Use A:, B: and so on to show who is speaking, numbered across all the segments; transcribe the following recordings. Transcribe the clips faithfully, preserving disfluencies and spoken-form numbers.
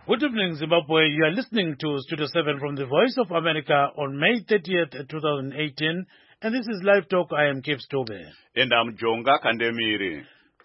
A: Good evening, Zimbabwe. You are listening to Studio seven from the Voice of America on May thirtieth, twenty eighteen. And this is Live Talk. I am Gibbs Tobe.
B: And I'm Jonga Kandemiri.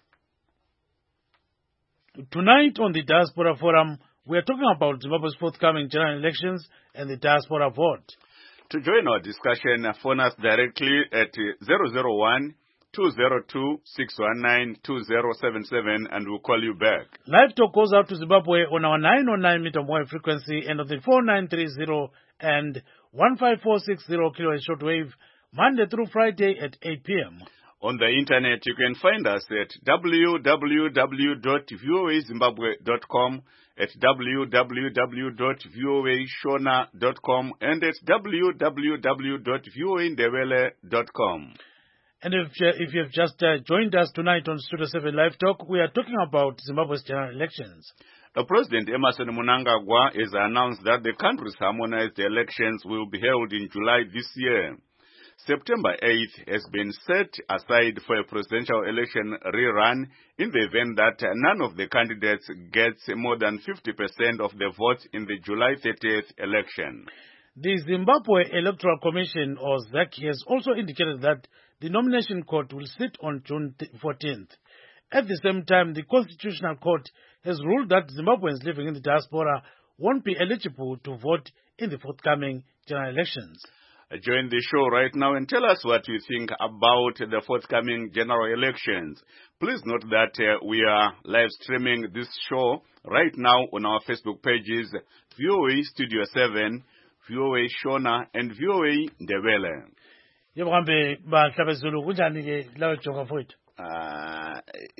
A: Tonight on the Diaspora Forum, we are talking about Zimbabwe's forthcoming general elections and the diaspora vote.
B: To join our discussion, phone us directly at zero zero one, two zero two, six one nine, two zero seven seven and we'll call you back.
A: Live Talk goes out to Zimbabwe on our nine oh nine meter wave frequency and on the four nine three zero and one five four six zero kilohertz shortwave, Monday through Friday at eight p m
B: On the internet, you can find us at w w w dot voa zimbabwe dot com, at w w w dot voa shona dot com, and at w w w dot voa ndebele dot com.
A: And if, uh, if you've just uh, joined us tonight on Studio seven Live Talk, we are talking about Zimbabwe's general elections.
B: The President Emmerson Mnangagwa has announced that the country's harmonized elections will be held in July this year. September eighth has been set aside for a presidential election rerun in the event that none of the candidates gets more than fifty percent of the votes in the July thirtieth election.
A: The Zimbabwe Electoral Commission, or Z E C, has also indicated that the nomination court will sit on June fourteenth. At the same time, the Constitutional Court has ruled that Zimbabweans living in the diaspora won't be eligible to vote in the forthcoming general elections.
B: Join the show right now and tell us what you think about the forthcoming general elections. Please note that uh, we are live streaming this show right now on our Facebook pages, V O A Studio seven, V O A Shona, and V O A Ndebele.
A: Yebo kambe bahlabezulu kunjani ke lawo jonga mfowethu?
B: Ah,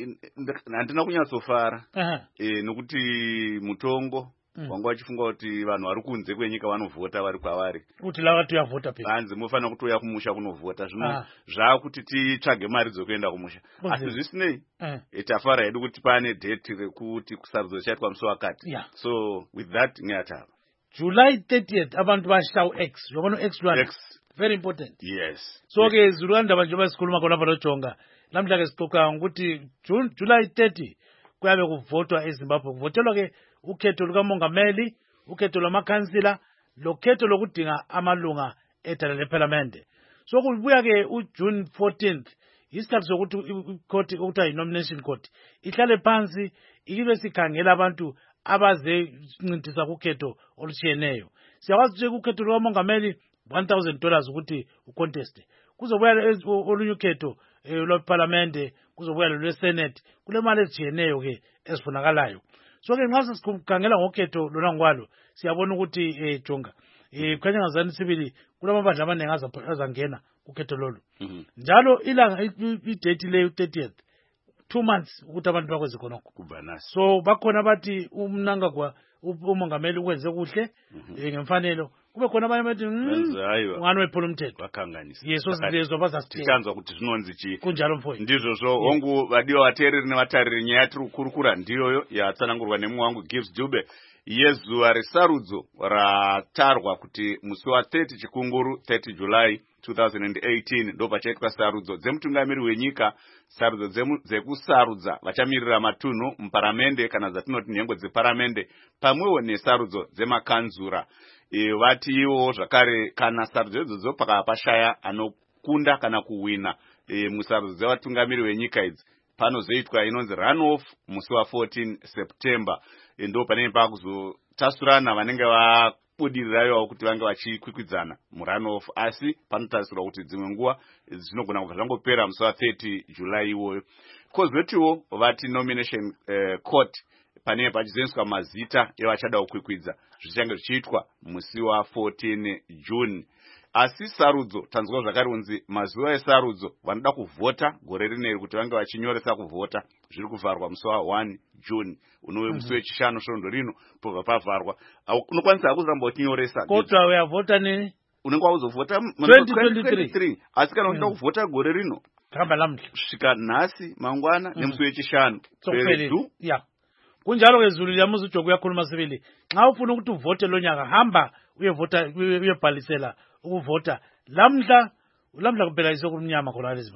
B: andina kunyatsofara. Eh nokuti mutongo wanga wachifunga kuti vanhu vari kunze kwenyika vanovhota vari kwavari.
A: Kuti lava tuyavhota pe.
B: Hanzi mufana kutoya kumusha kunovhota. Zvino zvakuti titsvage mari dzokuenda kumusha. Asi zvisinei. Tafara hedu kuti pane date rekuti kusarudzo chaitwa musi wakati. So with that ngiyatava.
A: July thirtieth abantu bashaw X. Yobona X one.
B: X.
A: Very important.
B: Yes.
A: So ke Zuluanda banjoba sikhuluma khona lapha lojonga. Lamhla ke sixoxa ukuthi July thirtieth kuyabe kuvotwa eZimbabwe. Kuvotelwa ke ukhetho lukamongameli, ukhetho lwamakhansila, lokhetho lokudinga amalunga edala leParliament. So kubuya ke uJune fourteenth isikhathi sokuthi icourt okuthiwa nomination court ihlale phansi ibe sikhangela abantu abaze sincintisa kukhetho olutshiyeneyo. Siyakwazi ukuthi ukhetho lwamongameli one thousand dollars ukuthi ucontest. Kuzobuya olunye ukhetho lweParliament, kuzobuya lweSenate, kule mali ezitshiyeneyo ke esifunakalayo. So ke nxa sikhangela ngokhetho lona ngwalo siyabona ukuthi eh jonga eh kukhanya ngazani sibili kulamabandla abanengi azangena kukhetho lolu. Njalo ilanga idate le thirtieth, two months ukuthi abantu bakwenze khonokho. So bakhona bathi uMnangagwa umongameli ukwenze kuhle ngemfanelo. Kube khona abanye bathi ngani wephula umthetho
B: wakhanganisa.
A: Yeso silezo bazasithanza
B: ukuthi zvinonzi chi
A: kunjalo mfowethu.
B: Ndizvo zvo hongu vadiwa vateereri nevatariri nyaya tiri kukurukura ndiyoyo yatsanangurwa nemumwe wangu Gibbs Dube yezuva resarudzo ratarwa kuti musi wa thirty chikunguru thirty July twenty eighteen ndo pachaitwa sarudzo dzemutungamiri wenyika, sarudzo dzekusarudza vachamirira matunhu muparamende kana dzatinoti nhengo dzeparamende, pamwewo nesarudzo dzemakanzura. E, vati iwo zvakare kana sarudzo idzodzo pakapashaya anokunda kana kuwina e, musarudzo dzevatungamiri wenyika idzi panozoitwa inonzi runoff musi wa fourteen September. E, ndo panenge pakuzotasurana vanenge vabudirirayo kuti vange vachikwikwidzana murunoff, asi panotarisirwa kuti dzimwe nguva zvinogona kubva zvangopera musi wa thirty July iwoyo. Kozvotiwo vati nomination uh, court panenge pachizoiswa mazita evachada kukwikwidza zvichange zvichiitwa musi wa fourteen June. Asi sarudzo tanzwa zvakare unzi mazuva esarudzo vanoda kuvhota gore rineri kuti vange vachinyoresa kuvhota zviri kuvharwa musi wa one June unove musi wechishanu svondo rino pobva pavharwa. Unokwanisa kuzoramba uchinyoresa
A: kotwa uyavhota nini
B: unenge wazovhota
A: twenty twenty-three
B: asi kana unoda kuvhota gore rino
A: kamba lamhla
B: svika nhasi mangwana nemusi wechishanu peredu
A: ya kunjalo ke Zulu yamuzi uJogo uyakhuluma sibili. Nxa ufuna ukuthi uvote lo nyaka hamba uyevota uyebhalisela ukuvota lamhla lamhla kuphela isokumnyama khona leZimbabwe.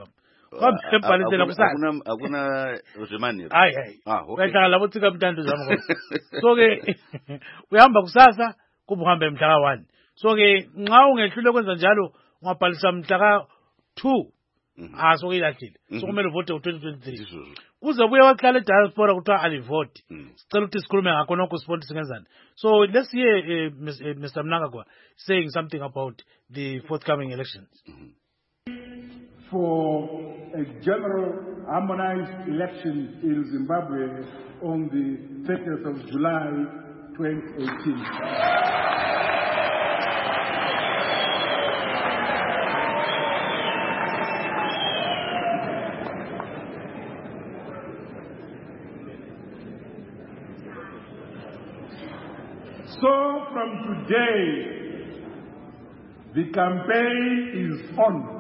A: Wabhalisela kusasa.
B: Hakuna hakuna zvemanhero.
A: Hayi hayi.
B: Ah, okay.
A: Uyahlala lapho tsika mntando zami. So ke uyahamba kusasa kuba uhambe mhla ka one. So ke nxa ungehlule kwenza njalo ungabhalisa mhla ka two. Ah so ke ilahlile. So kumele uvote u twenty twenty-three. Kuze buye wahlala diaspora kuthiwa alivote. Sicela ukuthi sikhulume ngakho nokho sport singenzani. So let's hear uh, Mister Mnangagwa saying something about the forthcoming elections.
C: For a general harmonized election in Zimbabwe on the thirtieth of July twenty eighteen. So from today, the campaign is on.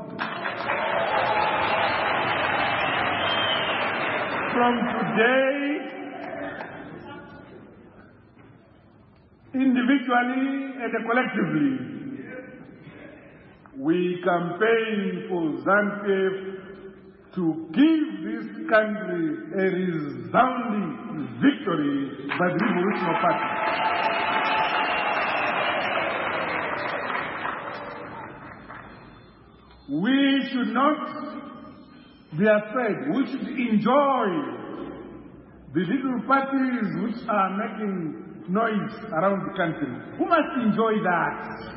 C: From today, individually and collectively, we campaign for ZANU-P F to give this country a resounding victory by the Revolutionary Party. We should not be afraid. We should enjoy the little parties which are making noise around the country. Who must enjoy that?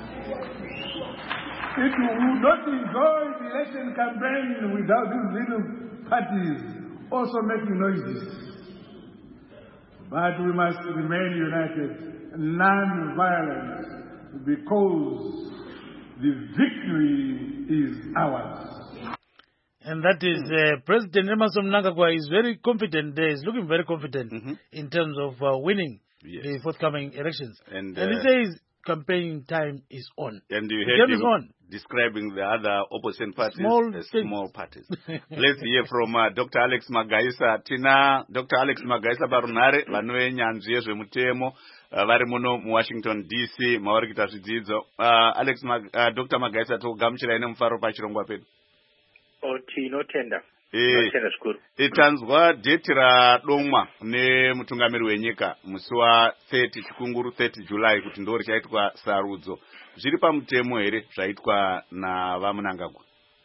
C: If you would not enjoy the election campaign without these little parties also making noises. But we must remain united, non-violent, because the victory is ours.
A: And that is uh, President Emmerson Mnangagwa is very confident. Uh, he's looking very confident mm-hmm. in terms of uh, winning yes. the forthcoming elections. And, uh, and he says campaign time is on.
B: And you heard him on. describing the other opposition parties
A: small
B: as things. small parties. Let's hear from uh, Doctor Alex Magaisa. Tina Doctor Alex Magaisa barunare vanove nyanzvi yezvemutemo vari muno muWashington D C mavari kuita zvidzidzo. Uh, Alex Mag uh, Doctor Magaisa togamuchirai nemufaro pachirongwa pedu.
D: Tinotenda.
B: E tanzwa date radomwa nemutungamiri wenyika musi wa thirty chikunguru thirty July kuti ndo richaitwa sarudzo. Zviri pamutemo here zvaitwa navaMnangagwa?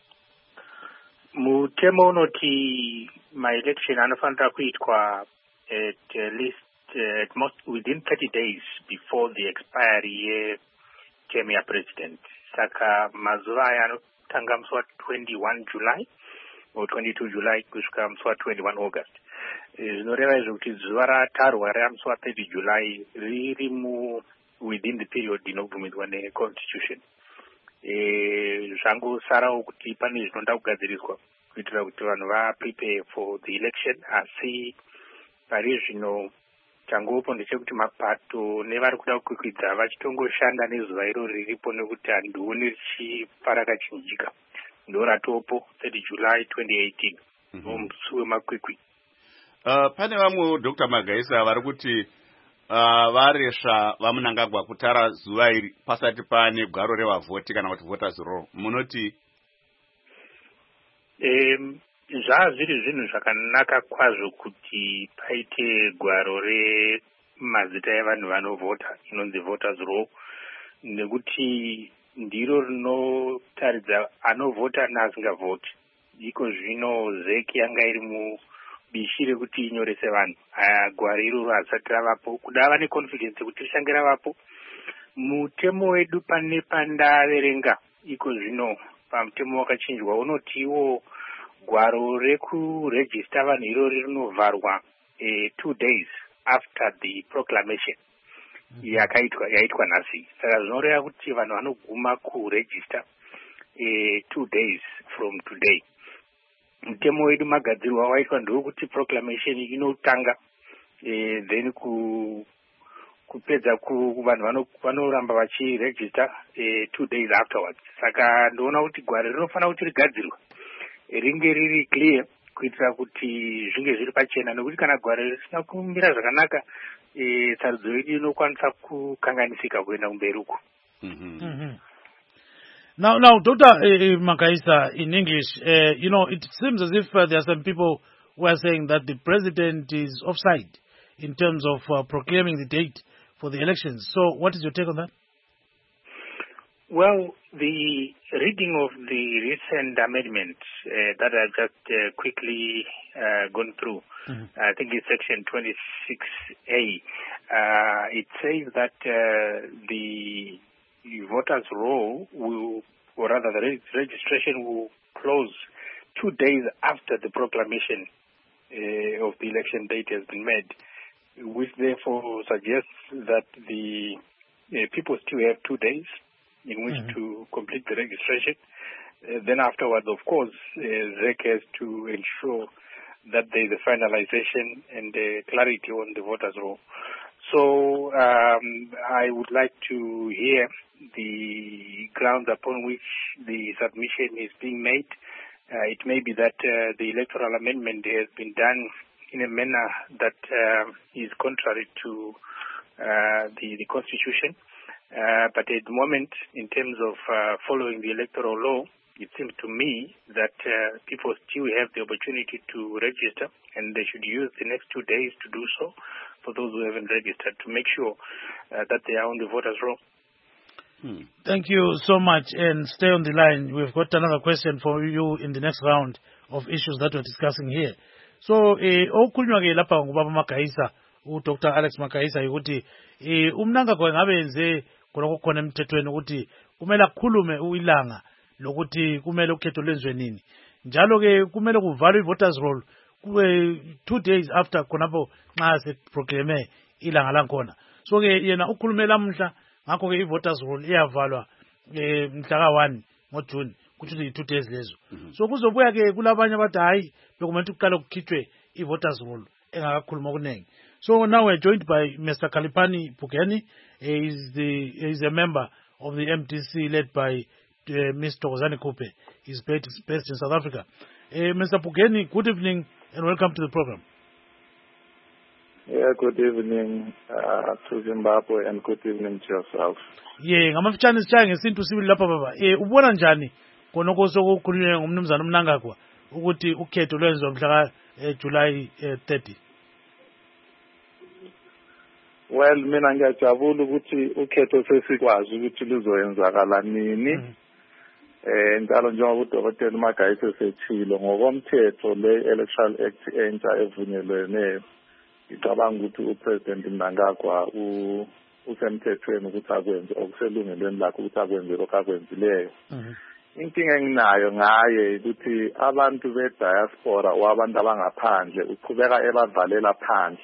D: Mutemo unoti my-election anofanira kuitwa at least uh, at most within thirty days before the expiry yeterm yapresident. Saka mazuva aya anotanga musi wa twenty-one July or twenty-two July kusvika musi wa twenty-one August. Zvinoreva izvo kuti zuva ratarwa ramusi wa thirty July riri mu within the period inobvumirwa neconstitution. Zvangosarawo kuti pane zvinoda kugadziriswa kuitira kuti vanhu vaprepare for the election, asi pari zvino changopo ndechekuti mapato nevari kuda kukwikwidza vachitongoshanda nezuva iro riripo nekuti handioni richifara kachinjika. Ndo ratopo thirty July twenty eighteen musi wemakwikwi.
B: Uh, pane vamwe Doctor Magaisa vari kuti uh, varesva vaMnangagwa kutara zuva iri pasati pane gwaro revavhoti kana kuti voters roll. Munoti
D: um, zvaa zviri zvinhu zvakanaka kwazvo kuti paite gwaro remazita evanhu vanovhota inonzi voters roll, nekuti ndiro rinotaridza anovhota neasingavhoti. Iko zvino zeki yanga iri mubishi rekuti inyorese vanhu. Gwaro iroro hazisati ravapo. Kuda vane confidence kuti richange ravapo. Mutemo wedu pane pandaverenga iko zvino pamutemo wakachinjwa unoti iwo gwaro rekuregister vanhu iroro rinovharwa eh, two days after the proclamation yakaitwa yaitwa nhasi. Saka zvinoreva kuti vanhu vanoguma kuregister eh, two days from today. Mutemo wedu magadzirwa waitwa ndokuti proclamation inotanga eh, then ku kupedza ku vanhu vanoramba vachiregister eh, two days afterwards. Saka ndoona kuti gwaro rinofanira kuti rigadzirwa ringe riri clear kuitira kuti zvinge zviri pachena, nekuti kana gwaro risina kumira zvakanaka eh, sarudzo yedu inokwanisa kukanganisika kuenda kumberi uko.
A: Mm-hmm. Mm-hmm. Now, now, Doctor Uh, Makaisa, in English, uh, you know, it seems as if uh, there are some people who are saying that the president is offside in terms of uh, proclaiming the date for the elections. So, what is your take on that?
D: Well, the reading of the recent amendment uh, that I've just uh, quickly uh, gone through, mm-hmm. I think it's section twenty-six A, uh, it says that uh, the voters' roll will, or rather the re- registration will close two days after the proclamation uh, of the election date has been made, which therefore suggests that the uh, people still have two days in which mm-hmm. to complete the registration. Uh, then afterwards, of course, uh, Z E C has to ensure that there is a finalization and uh, clarity on the voters' roll. So um, I would like to hear the grounds upon which the submission is being made. Uh, it may be that uh, the electoral amendment has been done in a manner that uh, is contrary to uh, the, the Constitution. Uh, but at the moment, in terms of uh, following the electoral law, it seems to me that uh, people still have the opportunity to register, and they should use the next two days to do so for those who haven't registered, to make sure uh, that they are on the voters' roll.
A: Hmm. Thank you so much, and stay on the line. We've got another question for you in the next round of issues that we're discussing here. So, okukhulunywa ke lapha ngubaba Makaisa, uDoctor Alex Makaisa, ukuthi umnanga kwa ngabe enze khona khona emthethweni ukuthi kumele akukhulume uilanga lokuthi kumele ukhetho lenzwe nini. Njalo ke kumele kuvalwe i-voters roll two days after khonapho nxa se proclame ilanga lankhona. So ke yena ukhulume lamhla ngakho ke i-voters roll iyavalwa eh mhla ka one ngoJune kuthi two days lezo. So kuzobuya ke kulabanye abathi hayi bekumele uqale kukhithwe i-voters roll engakakhuluma okunengi. So now we're joined by Mister Khalipani Phukeni. He is the he is a member of the M D C led by uh, Mister Thokozani Kupe. He's based, based in South Africa. Uh, Mister Phukeni, good evening and welcome to the program.
E: Yeah, good evening uh, to Zimbabwe and good evening to yourself.
A: Yeah, ngamafitshane sitshaye ngesintu sibili lapha baba. Eh ubona njani khonoko sokukhulunywa ngumnumzana uMnangagwa ukuthi ukhetho lwenziwa mhla ka July thirty?
E: Well, mina ngiyajabula ukuthi ukhetho sesikwazi ukuthi luzoyenzakala nini. Eh njalo njengoba uDokotela Makaisa sethilo ngokomthetho le Electoral Act entsha evunyelweneyo. Ngicabanga ukuthi uPresident Mnangagwa u usemthethweni ukuthi akwenze okuselungelweni lakhe ukuthi akwenze lokho akwenzileyo. Inkinga enginayo ngaye ukuthi abantu be-diaspora wabantu abangaphandle uqhubeka ebavalela phandle.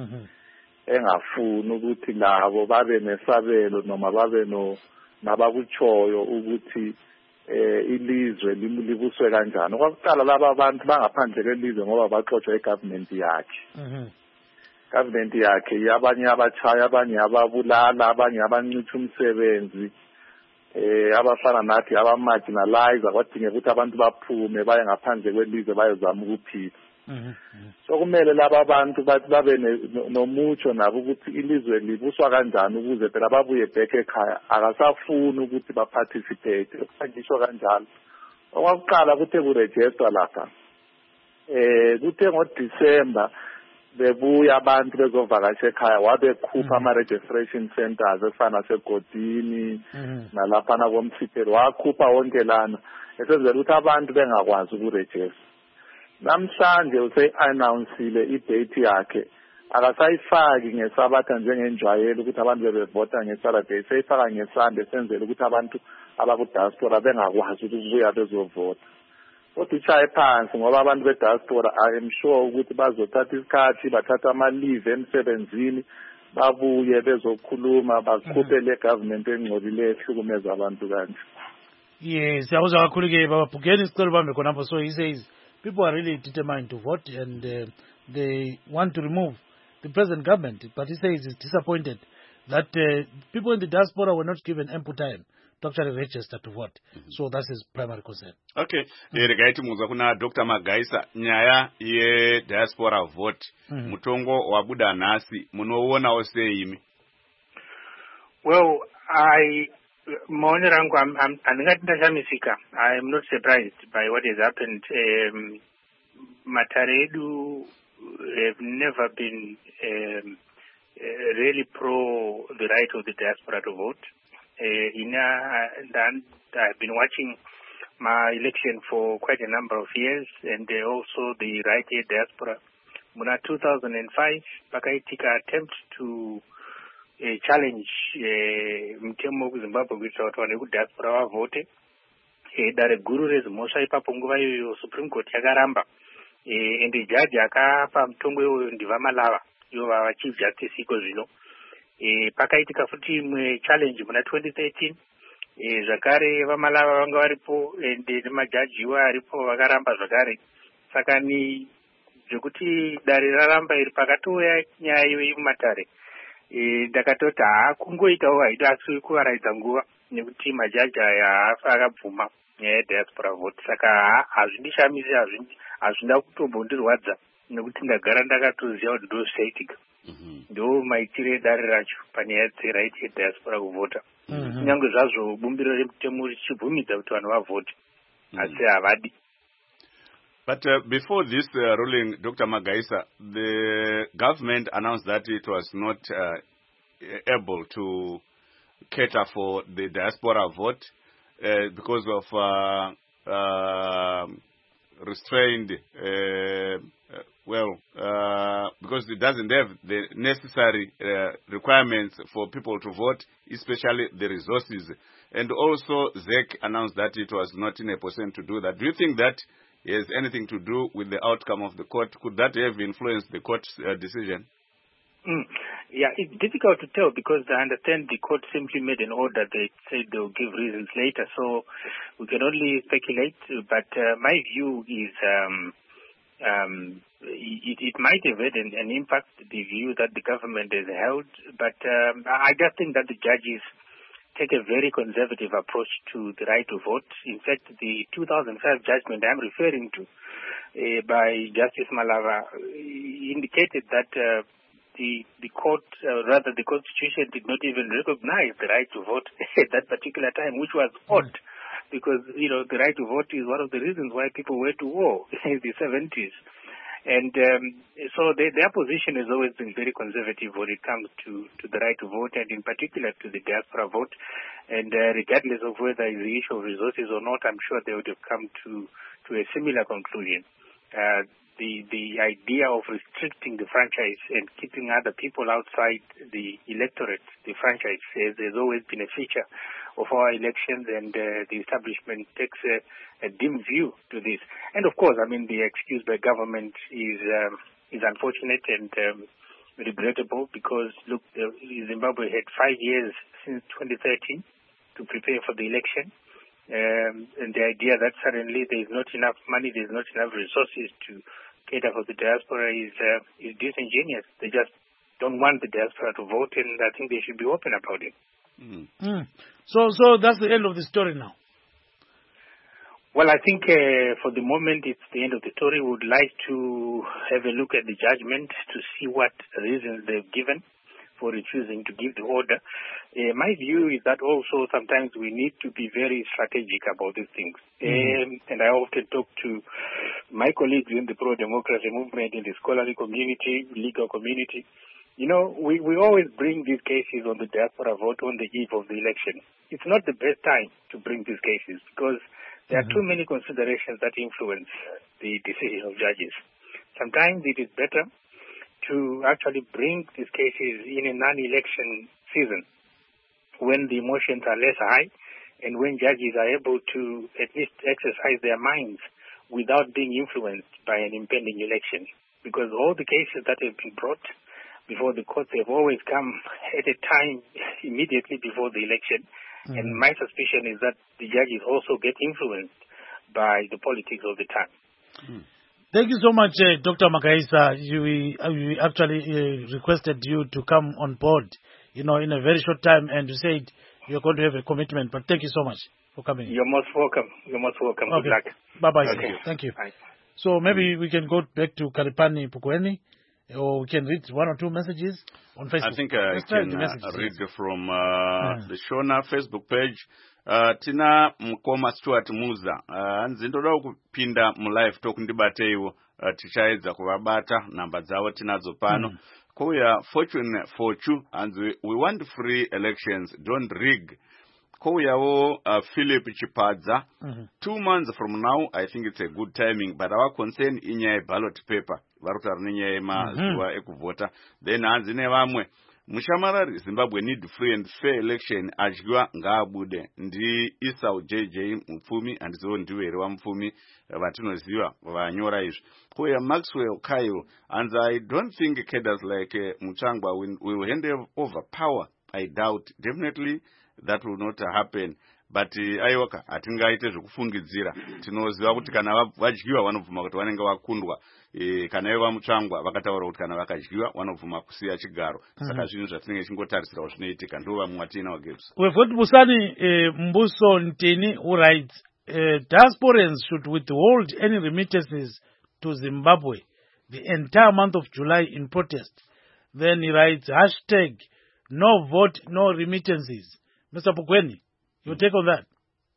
E: Engafuni ukuthi labo babe nesabelo noma babe no nabakutshoyo ukuthi eh ilizwe libuswe kanjani. Okokuqala laba abantu bangaphandle kwelizwe ngoba baxotsha egovernment yakhe. Mhm. Government yakhe yabanye abachaya abanye ababulala abanye abancitha umsebenzi eh abafana nathi abamarginalize kwadinga ukuthi abantu baphume baye ngaphandle kwelizwe bayozama ukuphila. Mhm. So kumele laba abantu bathi babe nomutsho nabo ukuthi ilizwe libuswa kanjani ukuze phela babuye back ekhaya akasafuni ukuthi baparticipate ngisho kanjalo. Okwaqala kuthe kuregister lapha eh kuthe ngoDecember bebuya abantu bezovakasha ekhaya wabekhupha ama registration centers efana seGodini nalapha na komthipelo wakhupha wonke lana esenzela ukuthi abantu bengakwazi ukuregister. Namhlanje use announceile idate yakhe akasayifaki ngesabatha njengenjwayelo ukuthi abantu bebevota ngeSaturday seyifaka ngeSunday senzele ukuthi abantu abakudiaspora bengakwazi ukubuya bezovota. Kodwa uchaye phansi ngoba abantu bediaspora I am sure ukuthi bazothatha isikhathi bathatha ama leave emsebenzini babuye bezokhuluma bakhuphe le government engcolile ehlukumeza abantu kanje.
A: Yes, siyakuzwa kakhulu ke baba Phukeni sicela bambe khonapho. So he says people are really determined to vote and uh, they want to remove the present government, but he says he's disappointed that uh, people in the diaspora were not given ample time to actually register to vote. Mm-hmm. So that's his primary concern.
B: Okay. Mm-hmm. Regaiti muza kuna Doctor Magaisa nyaya ye diaspora vote. Mm-hmm. Mutongo wabuda nasi munoona ose imi.
D: Well, I maonero angu handingati ndashamisika. I am not surprised by what has happened. Um, matare edu have never been um, uh, really pro the right of the diaspora to vote. Uh, in uh, and I've been watching my election for quite a number of years, and uh, also the right-hand diaspora. Muna two thousand five, pakaitika attempt to uh, challenge mtemo uh, Zimbabwe kuitira kuti vanhu vekudiaspora vavote. Uh, dare guru rezimhosva ipapo nguva iyoyo Supreme Court yakaramba. Uh, and jaji akapa mutongo iwoyo ndiVamalava, ivo vava Chief Justice iko zvino. Uh, pakaitika futi imwe challenge muna twenty thirteen. E, zvakare Vamalava vanga varipo ende nemajaji iwo aripo vakaramba zvakare. Saka ni zvekuti dare raramba iri pakatouya nyaya iyoyi mumatare. E, ndakatoti haa kungoitawo haida asi kuvaraidza nguva nekuti majaji aya akabvuma nyaya yediaspora vote. Saka haa hazvindishamisi, hazvinda kutombondirwadza nekuti ndagara ndakatoziva kuti ndo zvichaitika. Ndo maitiro edare racho panyaya dzeraiti yediaspora kuvhota. Kunyange zvazvo bumbiro remutemo richibvumidza kuti vanhu vavote asi havadi.
B: But uh, before this uh, ruling, Doctor Magaisa, the government announced that it was not uh, able to cater for the diaspora vote uh, because of uh, uh, restrained, uh, well, uh, because it doesn't have the necessary uh, requirements for people to vote, especially the resources. And also, Z E C announced that it was not in a position to do that. Do you think that has anything to do with the outcome of the court? Could that have influenced the court's uh, decision?
D: Mm. Yeah, it's difficult to tell because I understand the court simply made an order. They said they'll give reasons later, so we can only speculate. But uh, my view is um, um, it, it might have had an, an impact, the view that the government has held. But um, I just think that the judges take a very conservative approach to the right to vote. In fact, the two thousand five judgment I'm referring to uh, by Justice Malava indicated that uh, the the court, uh, rather the Constitution, did not even recognize the right to vote at that particular time, which was odd, because you know the right to vote is one of the reasons why people went to war in the seventies. And um, so they, their position has always been very conservative when it comes to, to the right to vote, and in particular to the diaspora vote. And uh, regardless of whether it's the issue of resources or not, I'm sure they would have come to, to a similar conclusion. Uh, the, the idea of restricting the franchise and keeping other people outside the electorate, the franchise, has, has always been a feature of our elections, and uh, the establishment takes a, a dim view to this. And of course, I mean, the excuse by government is um, is unfortunate and um, regrettable because, look, uh, Zimbabwe had five years since twenty thirteen to prepare for the election. Um, and the idea that suddenly there is not enough money, there is not enough resources to cater for the diaspora is, uh, is disingenuous. They just don't want the diaspora to vote, and I think they should be open about it.
A: Mm. Mm. So, so that's the end of the story now.
D: Well, I think uh, for the moment it's the end of the story. We would like to have a look at the judgment to see what reasons they've given for refusing to give the order. Uh, my view is that also sometimes we need to be very strategic about these things. Mm. Um, and I often talk to my colleagues in the pro-democracy movement, in the scholarly community, legal community. You know, we, we always bring these cases on the diaspora vote on the eve of the election. It's not the best time to bring these cases because there mm-hmm. are too many considerations that influence the decision of judges. Sometimes it is better to actually bring these cases in a non-election season when the emotions are less high and when judges are able to at least exercise their minds without being influenced by an impending election. Because all the cases that have been brought before the courts have always come at a time immediately before the election. Mm-hmm. And my suspicion is that the judges also get influenced by the politics of the time.
A: Mm. Thank you so much, uh, Doctor Magaisa. You, we, uh, we actually uh, requested you to come on board, you know, in a very short time, and you said you're going to have a commitment. But thank you so much for coming.
D: You're most welcome. You're most welcome.
A: Okay.
D: Good luck.
A: Bye-bye.
D: Okay.
A: Thank you.
D: Bye.
A: So maybe we can go back to Kalipani Pukweni Or we can read one or two messages on Facebook.
B: I think I
A: Let's try
B: can
A: the
B: uh,
A: messages.
B: read from uh,
A: Mm.
B: the Shona Facebook page. Uh, tina Mkoma Stuart Muza. Uh, nzindoda kupinda mu live talk ndibate iwo uh, tichaedza kuvabata namba dzavo tinadzo pano. Mm. Kuya fortune for you and we, we want free elections, don't rig. Kuyawo uh, Philip Chipadza. Mm-hmm. Two months from now, I think it's a good timing, but our concern in a ballot paper. Mm-hmm. Then anzine vamwe mushamarari Zimbabwe need free and fair election ajwa ngabude ndi Isau J J Mfumi and so ndiwere wa Mfumi vatinoziva vanyora izvi. Kuya Maxwell Kyle, and I don't think cadres like uh, Muchangwa will, will hand over power. I doubt. Definitely that will not happen. But uh, aiwaka atingaite zvekufungidzira tinoziva kuti kana vadyiwa vanobvuma kuti vanenge vakundwa e, kana ivo vamutsvangwa vakataura kuti kana vakadyiwa vanobvuma kusiya chigaro. Mm-hmm. Saka zvinhu zvatinenge chingotarisira zvinoitika ndo vamwe watina waGibbs.
A: Wefoti Busani eh, Mbuso Ntini who writes uh, diasporans should withhold any remittances to Zimbabwe the entire month of July in protest. Then he writes hashtag no vote, no remittances. Mister Pugweni, your take on that?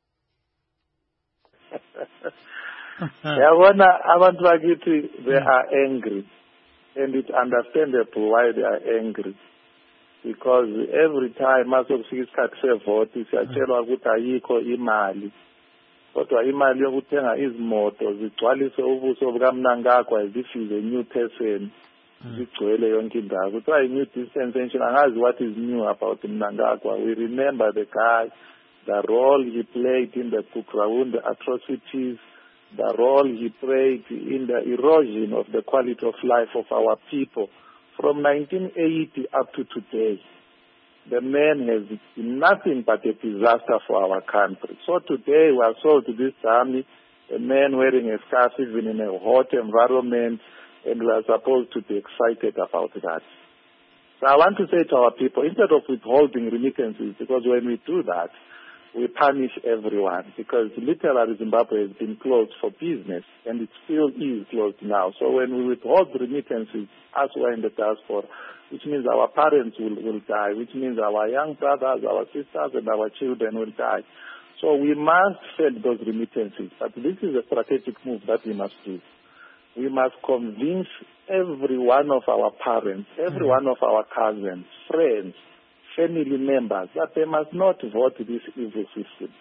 E: Yabona abantu bakithi they are angry, and it's understandable why they are angry, because every time masokufika isikhathi sevoti siyatshelwa ukuthi ayikho imali, kodwa imali yokuthenga izimoto zigcwalise ubuso bukaMnangagwa as if he's a new person. Zigcwele yonke indawo kuthiwa i-new dispensation. Angazi what is new about Mnangagwa. We remember the guy, the role he played in the Kukraun, the atrocities, the role he played in the erosion of the quality of life of our people from nineteen eighty up to today. The man has been nothing but a disaster for our country. So today we are sold to this army, a man wearing a scarf even in a hot environment, and we are supposed to be excited about that. So I want to say to our people, instead of withholding remittances, because when we do that, we punish everyone, because literally Zimbabwe has been closed for business, and it still is closed now. So when we withhold remittances, as we are in the diaspora, which means our parents will, will die, which means our young brothers, our sisters, and our children will die. So we must send those remittances, but this is a strategic move that we must do. We must convince every one of our parents, every one of our cousins, friends, family members that they must not vote this evil system.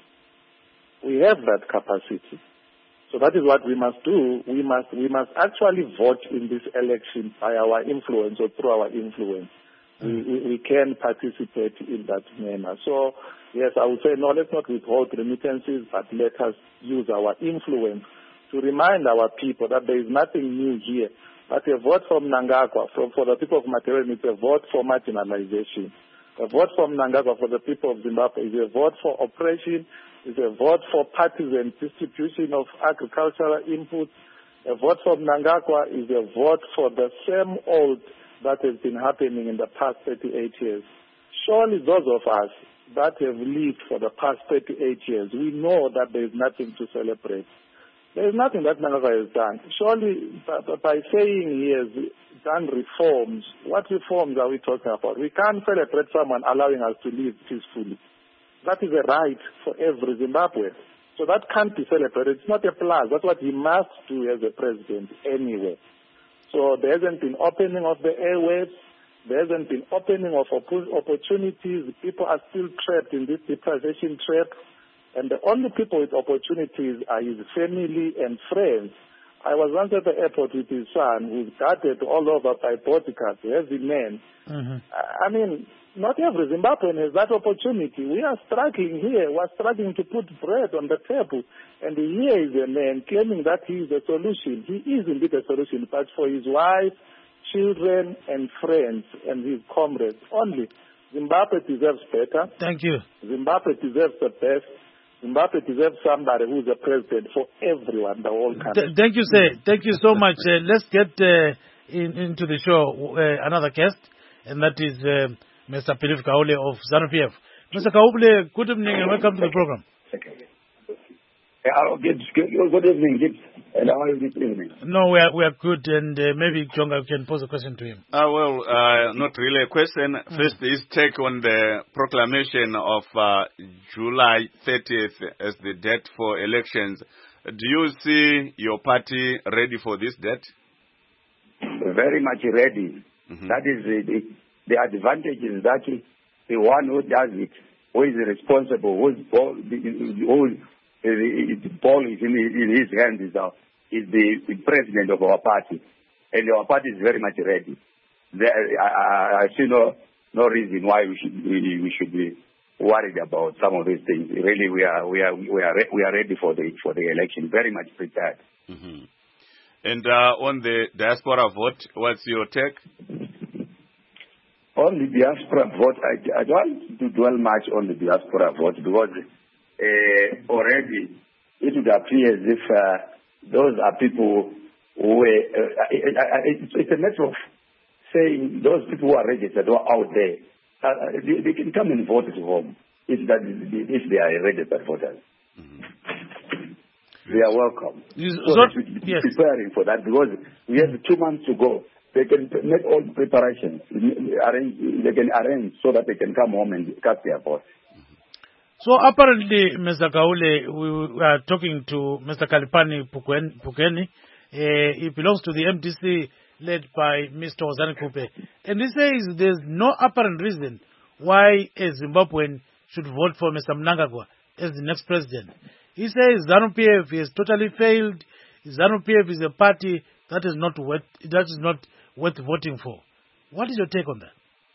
E: We have that capacity. So that is what we must do. We must, we must actually vote in this election by our influence or through our influence. We, we, we can participate in that manner. So, yes, I would say, no, let's not withhold remittances, but let us use our influence to remind our people that there is nothing new here. But a vote from Mnangagwa, for, for the people of Matereni, it's a vote for marginalization. A vote from Mnangagwa for the people of Zimbabwe is a vote for oppression, is a vote for partisan distribution of agricultural inputs. A vote from Mnangagwa is a vote for the same old that has been happening in the past thirty-eight years. Surely those of us that have lived for the past thirty-eight years, we know that there is nothing to celebrate. There is nothing that Mnangagwa has done. Surely, by, by saying he has done reforms, what reforms are we talking about? We can't celebrate someone allowing us to live peacefully. That is a right for every Zimbabwean. So that can't be celebrated. It's not a plus. That's what he must do as a president anyway. So there hasn't been opening of the airwaves. There hasn't been opening of opportunities. People are still trapped in this deprivation trap. And the only people with opportunities are his family and friends. I was once at the airport with his son, who's guarded all over by bodyguards, heavy men. Mm-hmm. I mean, not every Zimbabwean has that opportunity. We are struggling here. We are struggling to put bread on the table. And here is a man claiming that he is the solution. He is indeed a solution, but for his wife, children, and friends, and his comrades only. Zimbabwe deserves better.
A: Thank you.
E: Zimbabwe deserves the best. Zimbabwe deserves somebody who is a president for everyone, the whole country.
A: Th- thank you, sir. Thank you so much. Uh, let's get uh, in, into the show uh, another guest, and that is uh, Mister Philip Kaule of ZANU-P F. Mister Kaule, good evening and welcome to the program.
F: Uh, good, good, good evening, Gibbs. And how are you this evening?
A: No, we are, we are good, and uh, maybe Jonga can pose a question to him.
B: Uh, well, uh, not really a question.
A: Mm.
B: First, his take on the proclamation of uh, July thirtieth as the date for elections. Do you see your party ready for this date?
F: Very much ready. Mm-hmm. That is uh, the, the advantage is that the one who does it, who is responsible, who is, who is the, the ball is in, in his hands is, uh, is the, the president of our party. And our party is very much ready. There, I, I, I see no, no reason why we should, we, we should be worried about some of these things. Really, we are, we are, we are, we are ready for the, for the election, very much prepared.
B: Mm-hmm. And uh, on the diaspora vote, what's your take?
F: On the diaspora vote, I, I don't want to dwell much on the diaspora vote because uh, already it would appear as if uh, those are people who, uh, it's, it's a matter of saying those people who are registered or out there, uh, they, they can come and vote at home if, that, if they are registered voters. Mm-hmm. They are welcome.
A: You,
F: so
A: so,
F: we should be
A: yes.
F: preparing for that because we have two months to go. They can make all the preparations. Arrange, they can arrange so that they can come home and cast their vote.
A: So apparently, Mister Kaule, we are talking to Mister Kalipani Pukeni. Uh, he belongs to the M D C led by Mister Ozani Kupe. And he says there's no apparent reason why a Zimbabwean should vote for Mister Mnangagwa as the next president. He says ZANU-P F has totally failed. ZANU-P F is a party that is not worth, that is not worth voting for. What is your take on that?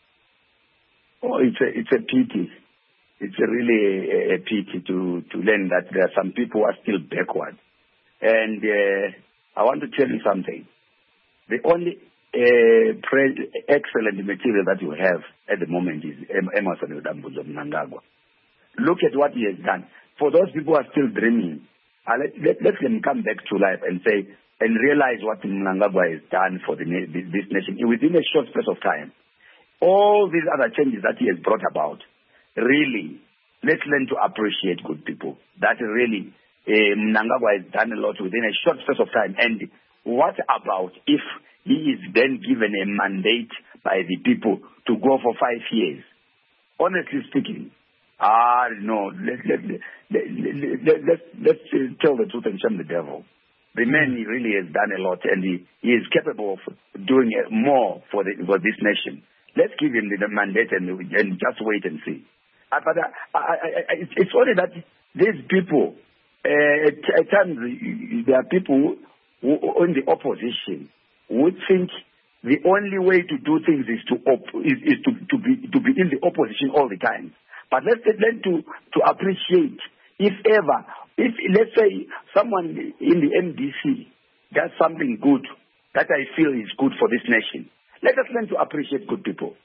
F: Oh, it's a, it's a pity. It's a really a, a pity to, to learn that there are some people who are still backward. And uh, I want to tell you something. The only uh, pre- excellent material that you have at the moment is Emmerson Mnangagwa. Look at what he has done. For those people who are still dreaming, uh, let, let, let them come back to life and say, and realize what Mnangagwa has done for the, this nation within a short space of time. All these other changes that he has brought about, really, let's learn to appreciate good people. That really, uh, Mnangagwa has done a lot within a short space of time. And what about if he is then given a mandate by the people to go for five years? Honestly speaking, ah, no, let, let, let, let, let, let, let's tell the truth and shame the devil. The man, he really has done a lot, and he, he is capable of doing more for, the, for this nation. Let's give him the mandate and, and just wait and see. Uh, but uh, I, I, I, it's only that these people, uh, at, at times, there are people who, who in the opposition who think the only way to do things is to op- is, is to, to be to be in the opposition all the time. But let's learn to, to appreciate, if ever, if let's say someone in the M D C does something good that I feel is good for this nation, let us learn to appreciate good people.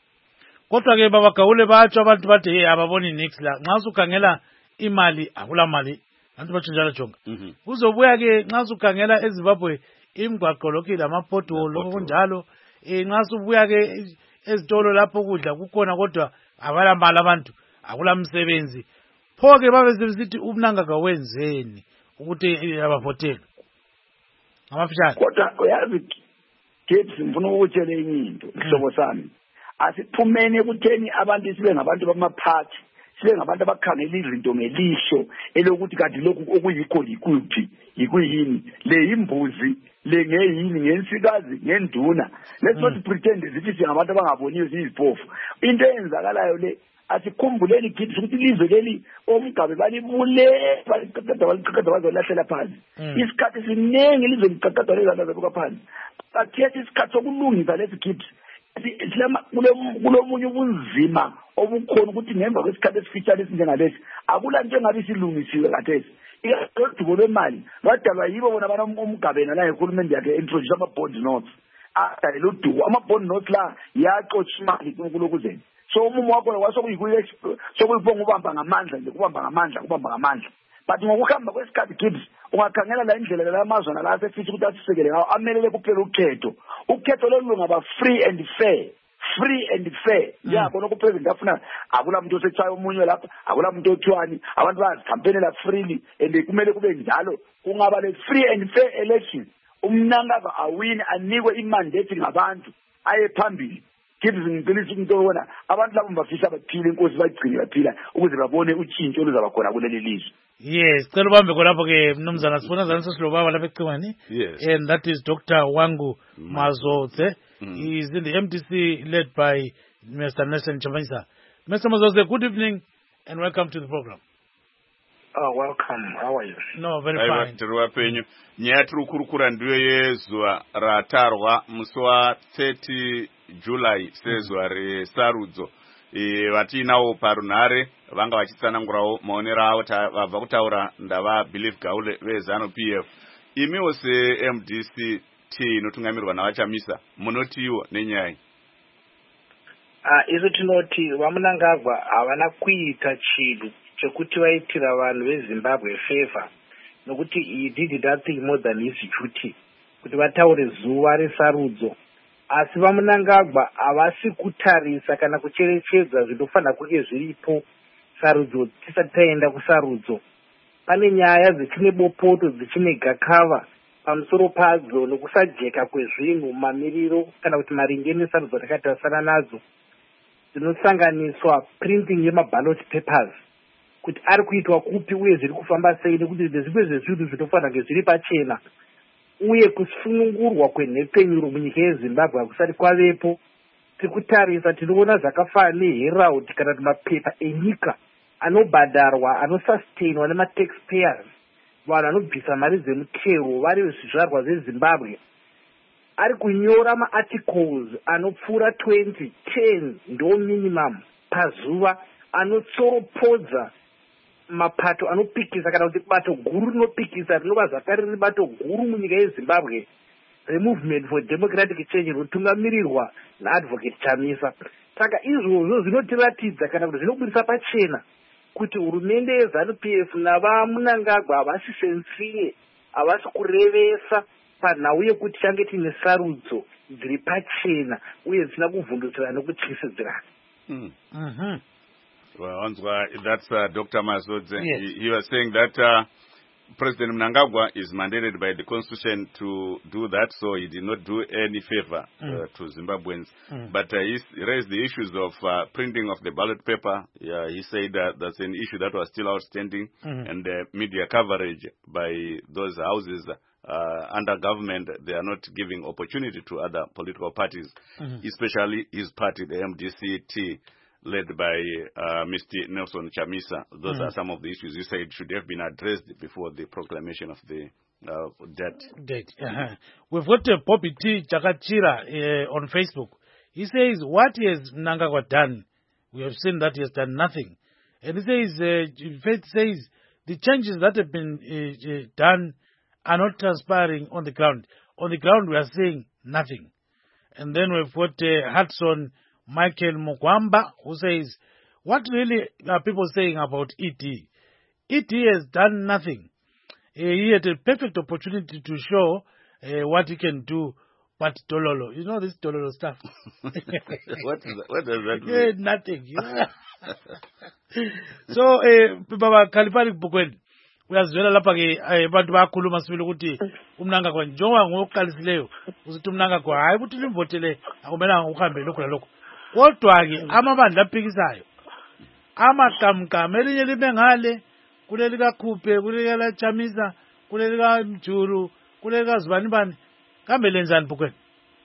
A: Kodwa ke baba Kaule batsho abantu bathi hey ababoni nix la nxa usukhangela imali akula mali abantu batsho njalo Jonga uzobuya ke nxa usukhangela eZimbabwe imigwaqo lokile amapotolo okunjalo eh nxa usubuya ke ezitolo lapho kudla kukhona kodwa abala mali abantu akula msebenzi pho ke babe sebesithi uMnangagwa wenzeni ukuthi abavotele amafishane
F: kodwa uyazi kids ngifuna ukutshela enye into ihlobo sami asiphumene ekutheni abantu sibe ngabantu bamaphathi sibe ngabantu abakhangela izinto ngelihlo elokuthi kanti lokhu okuyikho likuphi yikuyini le imbuzi le ngeyini ngensikazi ngenduna let's not pretend ukuthi singabantu abangaboniyo siyiziphofu into eyenzakalayo le asikhumbuleni kids ukuthi ilizwe leli omgabe balibule baliqaqada baliqaqada bazolahlela phansi isikhathi siningi ilizwe liqaqada lezalaza phansi akhethe isikhathi sokulungisa lesi kids kulomunye ubunzima obukhona ukuthi ngemva kwesikhathi esifitshane esinjengalesi akula nto engabe isilungisiwe kathesi idubo lwemali lwadalwa yibo bona bana umgabena la ehulumende yakhe introduce ama-bond notes adalele udubo ama-bond notes la yaxotsha imali kulokuzeni so umumo wakho wasokuyibonga ubamba ngamandla nje kubamba ngamandla kubamba ngamandla but ngokuhamba kwesikhathi kids ungakhangela la indlela lamazwana la asefisa ukuthi asisekele ngawo amelele kuphela ukhetho ukhetho lolu lungaba free and fair free and fair. Ndiyabona ku president afuna akula muntu osechaya omunye lapha, akula muntu othiwani, abantu bazikhampenela freely and kumele kube njalo. Kungaba le free and fair election. Umnangagwa awini anikwe imandate ngabantu aye phambili. Gives ngicela into wona abantu labo bafisa baphile inkosi bagcine baphila ukuze babone utshintsho oluzaba khona kuleli lizwe.
A: Yes, cela ubambe khonapho ke mnumzana sifuna zani sesilobaba lapha ecingweni.
B: Yes.
A: And that is Doctor Wangu Mazodze.
B: Mm.
A: He is in the M D C led by Mister Nelson Chamisa. Mister Mazodze, good evening and welcome to the program.
D: Oh, welcome. How are you?
A: No, very
B: Aiwa,
A: fine.
B: tiri wapenyu. Nyaya tiri kukurukura ndiyo yezuva ratarwa musi wa thirty July sezuva resarudzo. E, vatiinawo parunhare vanga vachitsanangurawo maonero avo vabva kutaura ndava Believe Gaule veZANU P F. Imiwo se-M D C T inotungamirwa navachamisa munotiwo nenyaya.
D: Ah, isu tinoti vaMunangagwa havana kuita chinhu chekuti vaitira vanhu veZimbabwe favor, nokuti he did nothing more than his duty kuti vataure zuva resarudzo. Asi vaMunangagwa havasi kutarisa kana kucherechedza zvinofanira kunge zviripo sarudzo tisati taenda kusarudzo. Pane nyaya dzechine bopoto dzechine gakava pamusoro padzo nokusajeka kwezvinhu mamiriro kana kuti maringe nesarudzo rakatarisana nadzo dzinosanganiswa printing yemaballot papers kuti ari kuitwa kupi uye zviri kufamba sei, nekuti ndezvimwe zvezvinhu zvinofanira kunge zviri pachena, uye kusunungurwa kwenhepfenyuro munyika yeZimbabwe hakusati kwavepo. Tiri kutarisa tinoona zvakafanana neHerald kana kuti mapepa enyika anobhadharwa anosustainwa nemataxpayers, vanhu vanobvisa mari dzemutero vari zvizvarwa zveZimbabwe, ari kunyora maarticles anopfuura twenty, ten ndo minimum pazuva, anotsoropodza mapato anopikisa kana kuti bato guru rinopikisa rinova zvakare riri bato guru munyika yeZimbabwe reMovement for Democratic Change rinotungamirirwa naadvocate Chamisa. Saka izvozvo zvinotiratidza kana kuti zvinobudisa pachena kuti hurumende yeZANU P F navaMunangagwa havasi sensiye, havasi kurevesa panhau yekuti change tiine sarudzo dziri pachena uye dzisina kuvhundutsirana nokutyisidzirana.
B: Mm.
A: Mm-hmm.
B: Well, that's uh, Doctor Mazodze.
A: Yes.
B: He, he was saying that uh, President Mnangagwa is mandated by the Constitution to do that, so he did not do any favor
A: mm.
B: uh, to Zimbabweans.
A: Mm.
B: But uh, he raised the issues of uh, printing of the ballot paper. Yeah, he said that that's an issue that was still outstanding,
A: mm.
B: and uh, media coverage by those houses uh, under government, they are not giving opportunity to other political parties, mm. especially his party, the M D C T. Led by uh, Mister Nelson Chamisa. Those mm. are some of the issues you said should have been addressed before the proclamation of the uh, debt.
A: Debt. Uh-huh. We've got uh, Bobby T. Chakachira uh, on Facebook. He says, what has Mnangagwa done? We have seen that he has done nothing. And he says, uh, Faith says, the changes that have been uh, uh, done are not transpiring on the ground. On the ground, we are seeing nothing. And then we've got uh, Hudson Michael Mugwamba, who says, what really are people saying about E D? E D has done nothing. Uh, he had a perfect opportunity to show uh, what he can do, but Dololo, you know this Dololo stuff.
B: what, is that? What does that mean?
A: Yeah, nothing. Yeah. So, uh, Baba Kalipari Bukwen, uyazwela lapha ke abantu bayakhuluma sibili ukuthi uMnangagwa njengoba ngokuqalisileyo usithi uMnangagwa hayi ukuthi limvotele akumelanga uhambe lokho nalokho. Kodwa ke amabandla aphikisayo amaqamqama elinye libe ngale kuleli kaKhuphe kuleli la Chamisa kuleli kaMjuru kuleli kaZibani bani kambe lenzani Bukweni?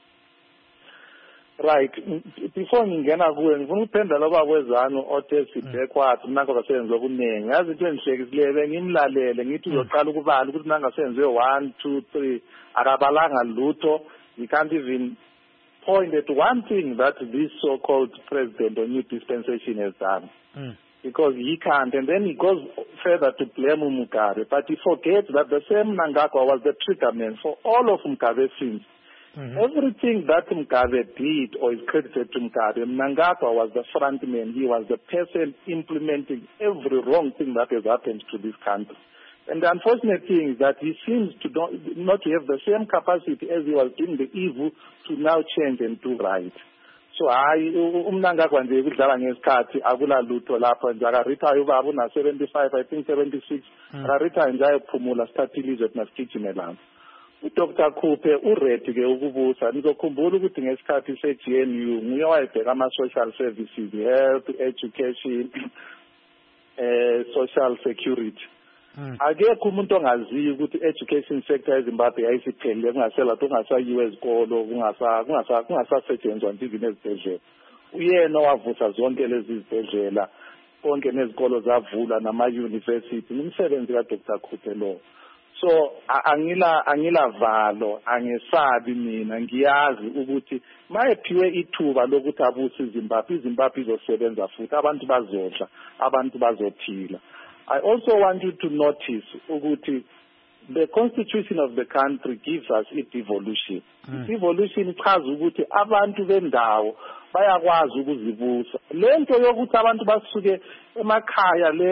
E: Right, before ngingena kuwe ngifuna ukuphendula baba weZANU othe sibhekwathi Mnangagwa kasebenze okuningi. Yazi into engihlekisileyo ngimlalele ngithi uzoqala ukubala ukuthi Mnangagwa kasebenze one two three akabalanga lutho. We can't even point at one thing that this so-called president or new dispensation has done. Mm. Because he can't, and then he goes further to blame Mugabe, but he forgets that the same Mnangagwa was the triggerman for all of Mugabe's sins. Mm-hmm. Everything that Mugabe did or is credited to Mugabe, Mnangagwa was the front man. He was the person implementing every wrong thing that has happened to this country. And the unfortunate thing is that he seems to not to have the same capacity as he was doing the evil to now change and do right. so hayi umnangagwa nje kudlala ngesikhathi akula lutho lapha nje akaretire ubaba una seventy-five I think seventy-six akaretire nje ayophumula start ilizwe nasigijimela uDr Khuphe uready ke ukubusa nizokhumbula ukuthi ngesikhathi se-G N U nguye wayebheka ama-social services, health, education, eh social security. Akekho umuntu ongaziyo ukuthi education sector eZimbabwe yayisiphelile kungasela kungasayiwe ezikolo kungasa kungasa kungasasetshenzwa nje ezibhedlela. Uyena wavusa zonke lezi zibhedlela konke nezikolo zavula nama-university umsebenzi kaDr Khuphe lo. So angila angila valo angesabi mina ngiyazi ukuthi mayephiwe ithuba lokuthi abuse iZimbabwe iZimbabwe izosebenza futhi abantu bazodla abantu bazophila. I also want you to notice ukuthi the constitution of the country gives us devolution. Mm. Devolution ichaza ukuthi abantu bendawo bayakwazi ukuzibusa. Lento yokuthi abantu basuke emakhaya le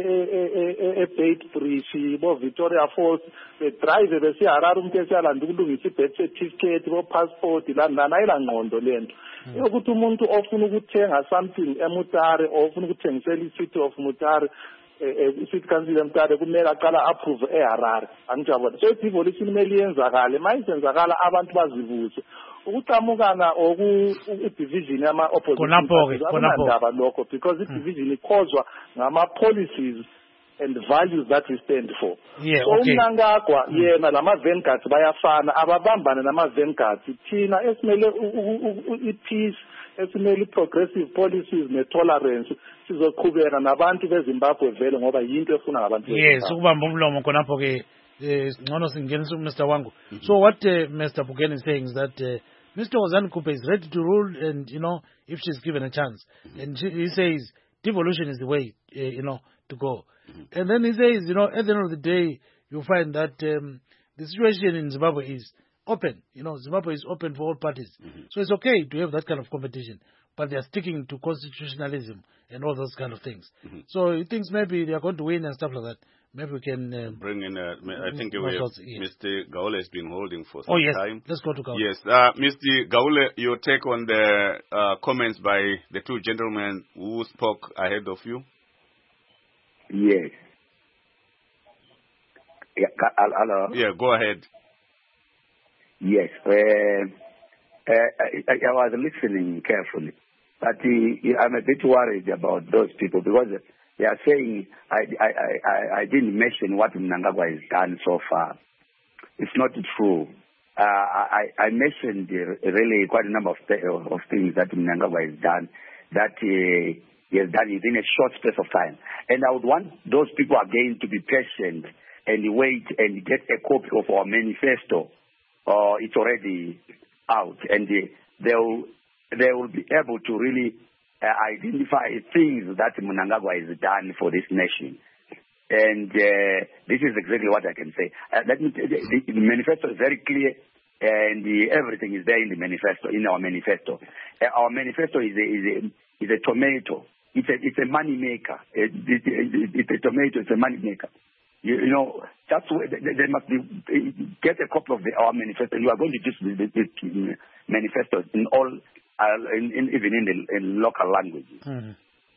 E: eBeitbridge bo Victoria Falls be drive bese Harare umuntu esiyalanda ukulungisa ibirth certificate bo passport lana ayila ngqondo lento. Yokuthi umuntu ofuna ukuthenga something eMutare ofuna ukuthengisela iCity of Mutare iCity Council eMutare kumele aqala approve eHarare angijabona. So devolution kumele yenzakale mayizenzakala abantu bazibuse. Ukuqamukana oku division yama opposition konapho lokho because the division ikhozwa ngama policies and values that we stand for.
A: Yeah,
E: so
A: okay.
E: Umnangagwa yena lama vanguards bayafana ababambane nama vanguards thina esimele ipeace esimele progressive policies ne tolerance sizoqhubeka nabantu beZimbabwe vele ngoba yinto efuna ngabantu.
A: Yes, ukubamba umlomo konapho ke ngcono singenisa uMr Wangu. So what uh, Mister Bugeni is saying is that uh, Mister Wozani Khuphe is ready to rule, and you know if she's given a chance, mm-hmm. and she, he says devolution is the way uh, you know to go, mm-hmm. and then he says you know at the end of the day you find that um, the situation in Zimbabwe is open. You know Zimbabwe is open for all parties, mm-hmm. so it's okay to have that kind of competition, but they are sticking to constitutionalism and all those kind of things. Mm-hmm. So he thinks maybe they are going to win and stuff like that. Maybe we can uh,
B: bring in. Uh, I think we have, yes. Mister Gaule has been holding for some
A: oh, yes.
B: time.
A: Let's go to Gaule.
B: Yes, uh, Mister Gaule, your take on the uh, comments by the two gentlemen who spoke ahead of you.
F: Yes. Yeah, hello.
B: Yeah, go ahead.
F: Yes, uh, uh, I, I was listening carefully, but uh, I'm a bit worried about those people because. They are saying I, I, I, I didn't mention what Mnangagwa has done so far. It's not true. Uh, I, I mentioned uh, really quite a number of, th- of things that Mnangagwa has done that uh, he has done within a short space of time. And I would want those people again to be patient and wait and get a copy of our manifesto. Uh, it's already out, and they, they will they will be able to really. Uh, identify things that Mnangagwa has done for this nation. And uh, this is exactly what I can say. Uh, let me, the, the manifesto is very clear, and the, everything is there in the manifesto, in our manifesto. Uh, our manifesto is a, is a, is a tomato. It's a, it's a money maker. It, it, it, it's a tomato, it's a money maker. You, you know, that's where they, they must be, get a copy of the, our manifesto. You are going to distribute this manifesto in all Uh, in, in, even in the in local languages.
A: Mm.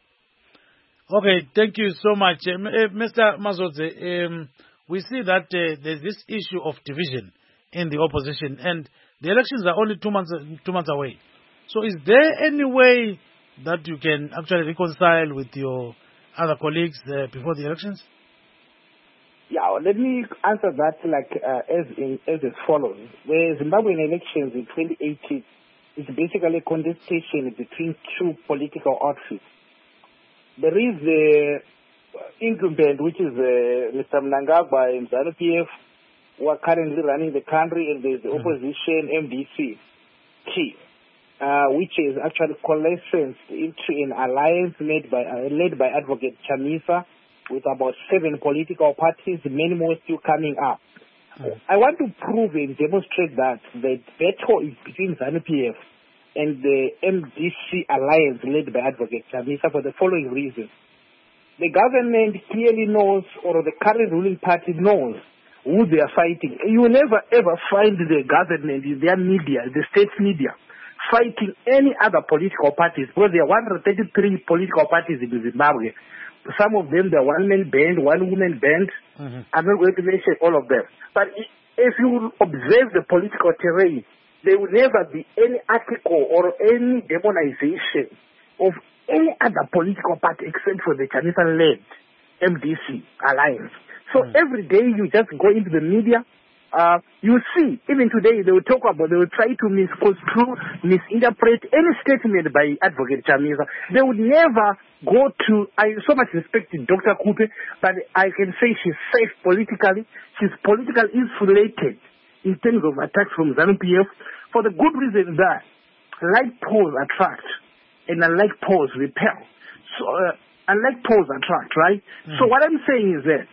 A: Okay, thank you so much. Uh, uh, Mister Mazodze, um, we see that uh, there's this issue of division in the opposition, and the elections are only two months two months away. So is there any way that you can actually reconcile with your other colleagues uh, before the elections?
G: Yeah, well, let me answer that like uh, as, in, as as follows. The Zimbabwean elections in twenty eighteen is basically a contestation between two political outfits. There is the incumbent, which is uh, Mister Mnangagwa and ZANU P F, who are currently running the country, and there's the opposition M D C, T, uh, which is actually coalesced into an alliance made by uh, led by Advocate Chamisa, with about seven political parties, many more still coming up. I want to prove and demonstrate that the battle is between ZANU P F and the M D C alliance led by Advocate Chamisa for the following reasons. The government clearly knows, or the current ruling party knows, who they are fighting. You will never ever find the government in their media, the state media, fighting any other political parties, because there are one hundred thirty-three political parties in Zimbabwe. Some of them, they're one-man band, one-woman band. Mm-hmm. I'm not going to mention all of them. But if you observe the political terrain, there will never be any article or any demonization of any other political party except for the Chamisa-led M D C alliance. So mm. every day you just go into the media, uh, you see, even today they will talk about, they will try to misconstrue, misinterpret any statement by Advocate Chamisa. They would never go to, I so much respect Doctor Kupe, but I can say she's safe politically. She's politically insulated in terms of attacks from ZANU-P F for the good reason that like polls attract and unlike polls repel. So, uh, unlike polls attract, right? Mm-hmm. So what I'm saying is that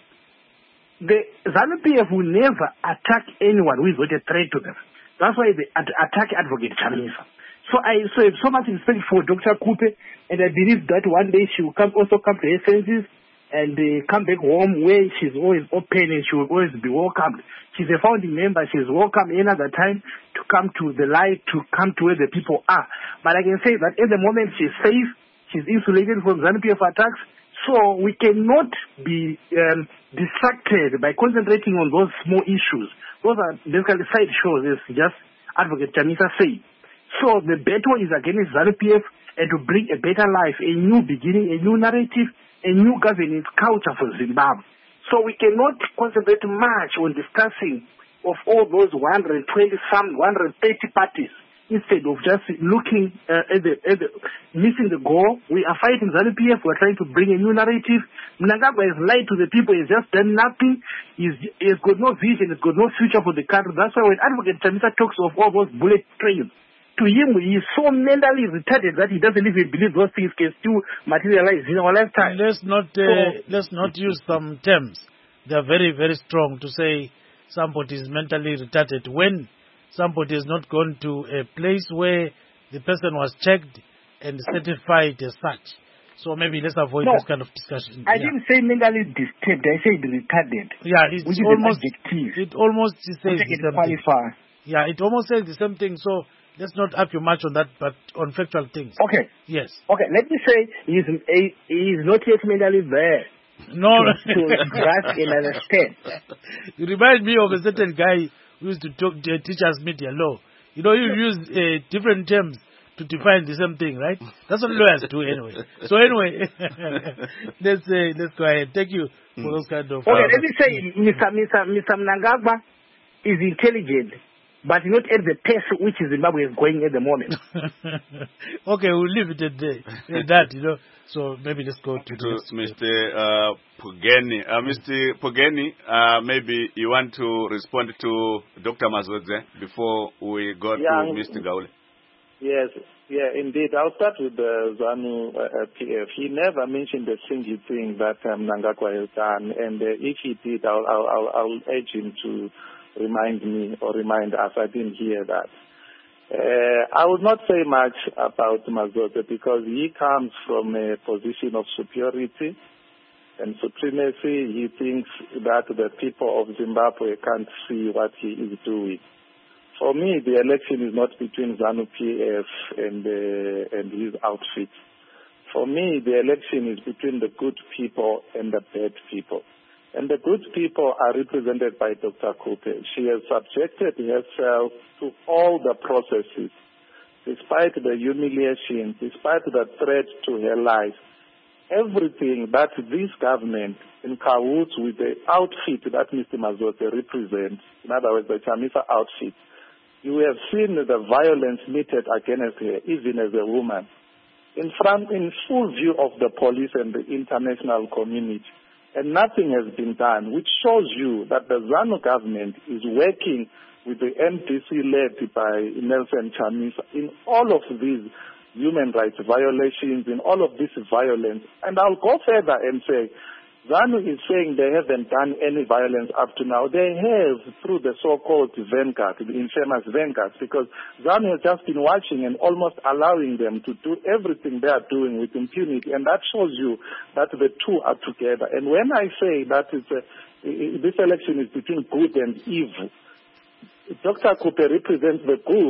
G: the ZANU-P F will never attack anyone who is not a threat to them. That's why they at- attack Advocate Chamisa. So I so have so much respect for Doctor Kupe, and I believe that one day she will come also come to her senses and uh, come back home where she's always open and she will always be welcomed. She's a founding member. She's welcome any other time to come to the light, to come to where the people are. But I can say that at the moment she's safe. She's insulated from ZANU-P F attacks. So we cannot be um, distracted by concentrating on those small issues. Those are basically side shows, as just Advocate Chamisa said. So the battle is against ZANU-P F and to bring a better life, a new beginning, a new narrative, a new governance culture for Zimbabwe. So we cannot concentrate much on discussing of all those one hundred twenty some, one hundred thirty parties instead of just looking uh, at, the, at the missing the goal. We are fighting ZANU-P F. We're trying to bring a new narrative. Mnangagwa has lied to the people. He's just done nothing. He's, he's got no vision. He's got no future for the country. That's why when Advocate Chamisa talks of all those bullet trains, to him, he is so mentally retarded that he doesn't even believe those things can still materialize in our lifetime.
A: Let's not uh, so, let's not use some terms. They are very, very strong to say somebody is mentally retarded when somebody has not gone to a place where the person was checked and certified as such. So maybe let's avoid no, this kind of discussion.
G: I
A: yeah.
G: didn't say mentally disturbed. I said retarded.
A: Yeah, it's
G: which
A: almost
G: is
A: it almost says the same thing. Yeah, it almost says the same thing. So let's not argue much on that, but on factual things.
G: Okay.
A: Yes.
G: Okay, let me say he's, he is not yet mentally there.
A: No.
G: To, to grasp and understand.
A: You remind me of a certain guy who used to talk to teach us media law. You know, you use uh, different terms to define the same thing, right? That's what lawyers do anyway. So anyway, let's uh, let's go ahead. Thank you for mm. those kind of...
G: Okay, uh, let me say Mister Mister Mister Mnangagwa is intelligent, but not at the pace which Zimbabwe is going at the moment.
A: Okay, we'll leave it at, the, at that, you know. So maybe let's go to,
B: to Mister Uh, Pugeni. Uh, Mister Pugeni, uh, maybe you want to respond to Doctor Mazodze before we go yeah, to Mister Gaule.
E: Yes, yeah, indeed. I'll start with the ZANU uh, P F. He never mentioned a single thing that um, Mnangagwa has done, and uh, if he did, I'll, I'll, I'll, I'll urge him to remind me or remind us. I didn't hear that. Uh, I would not say much about Mazodze because he comes from a position of superiority and supremacy. He thinks that the people of Zimbabwe can't see what he is doing. For me, the election is not between ZANU-P F and, uh, and his outfit. For me, the election is between the good people and the bad people. And the good people are represented by Doctor Kupe. She has subjected herself to all the processes, despite the humiliation, despite the threat to her life. Everything that this government, in cahoots with the outfit that Mister Mazodze represents, in other words, the Chamisa outfit, you have seen the violence meted against her, even as a woman, in front, in full view of the police and the international community. And nothing has been done, which shows you that the ZANU government is working with the M D C led by Nelson Chamisa in all of these human rights violations, in all of this violence. And I'll go further and say, ZANU is saying they haven't done any violence up to now. They have through the so-called vanguard, the infamous vanguard, because ZANU has just been watching and almost allowing them to do everything they are doing with impunity. And that shows you that the two are together. And when I say that it's a, this election is between good and evil, Doctor Kupe represents the good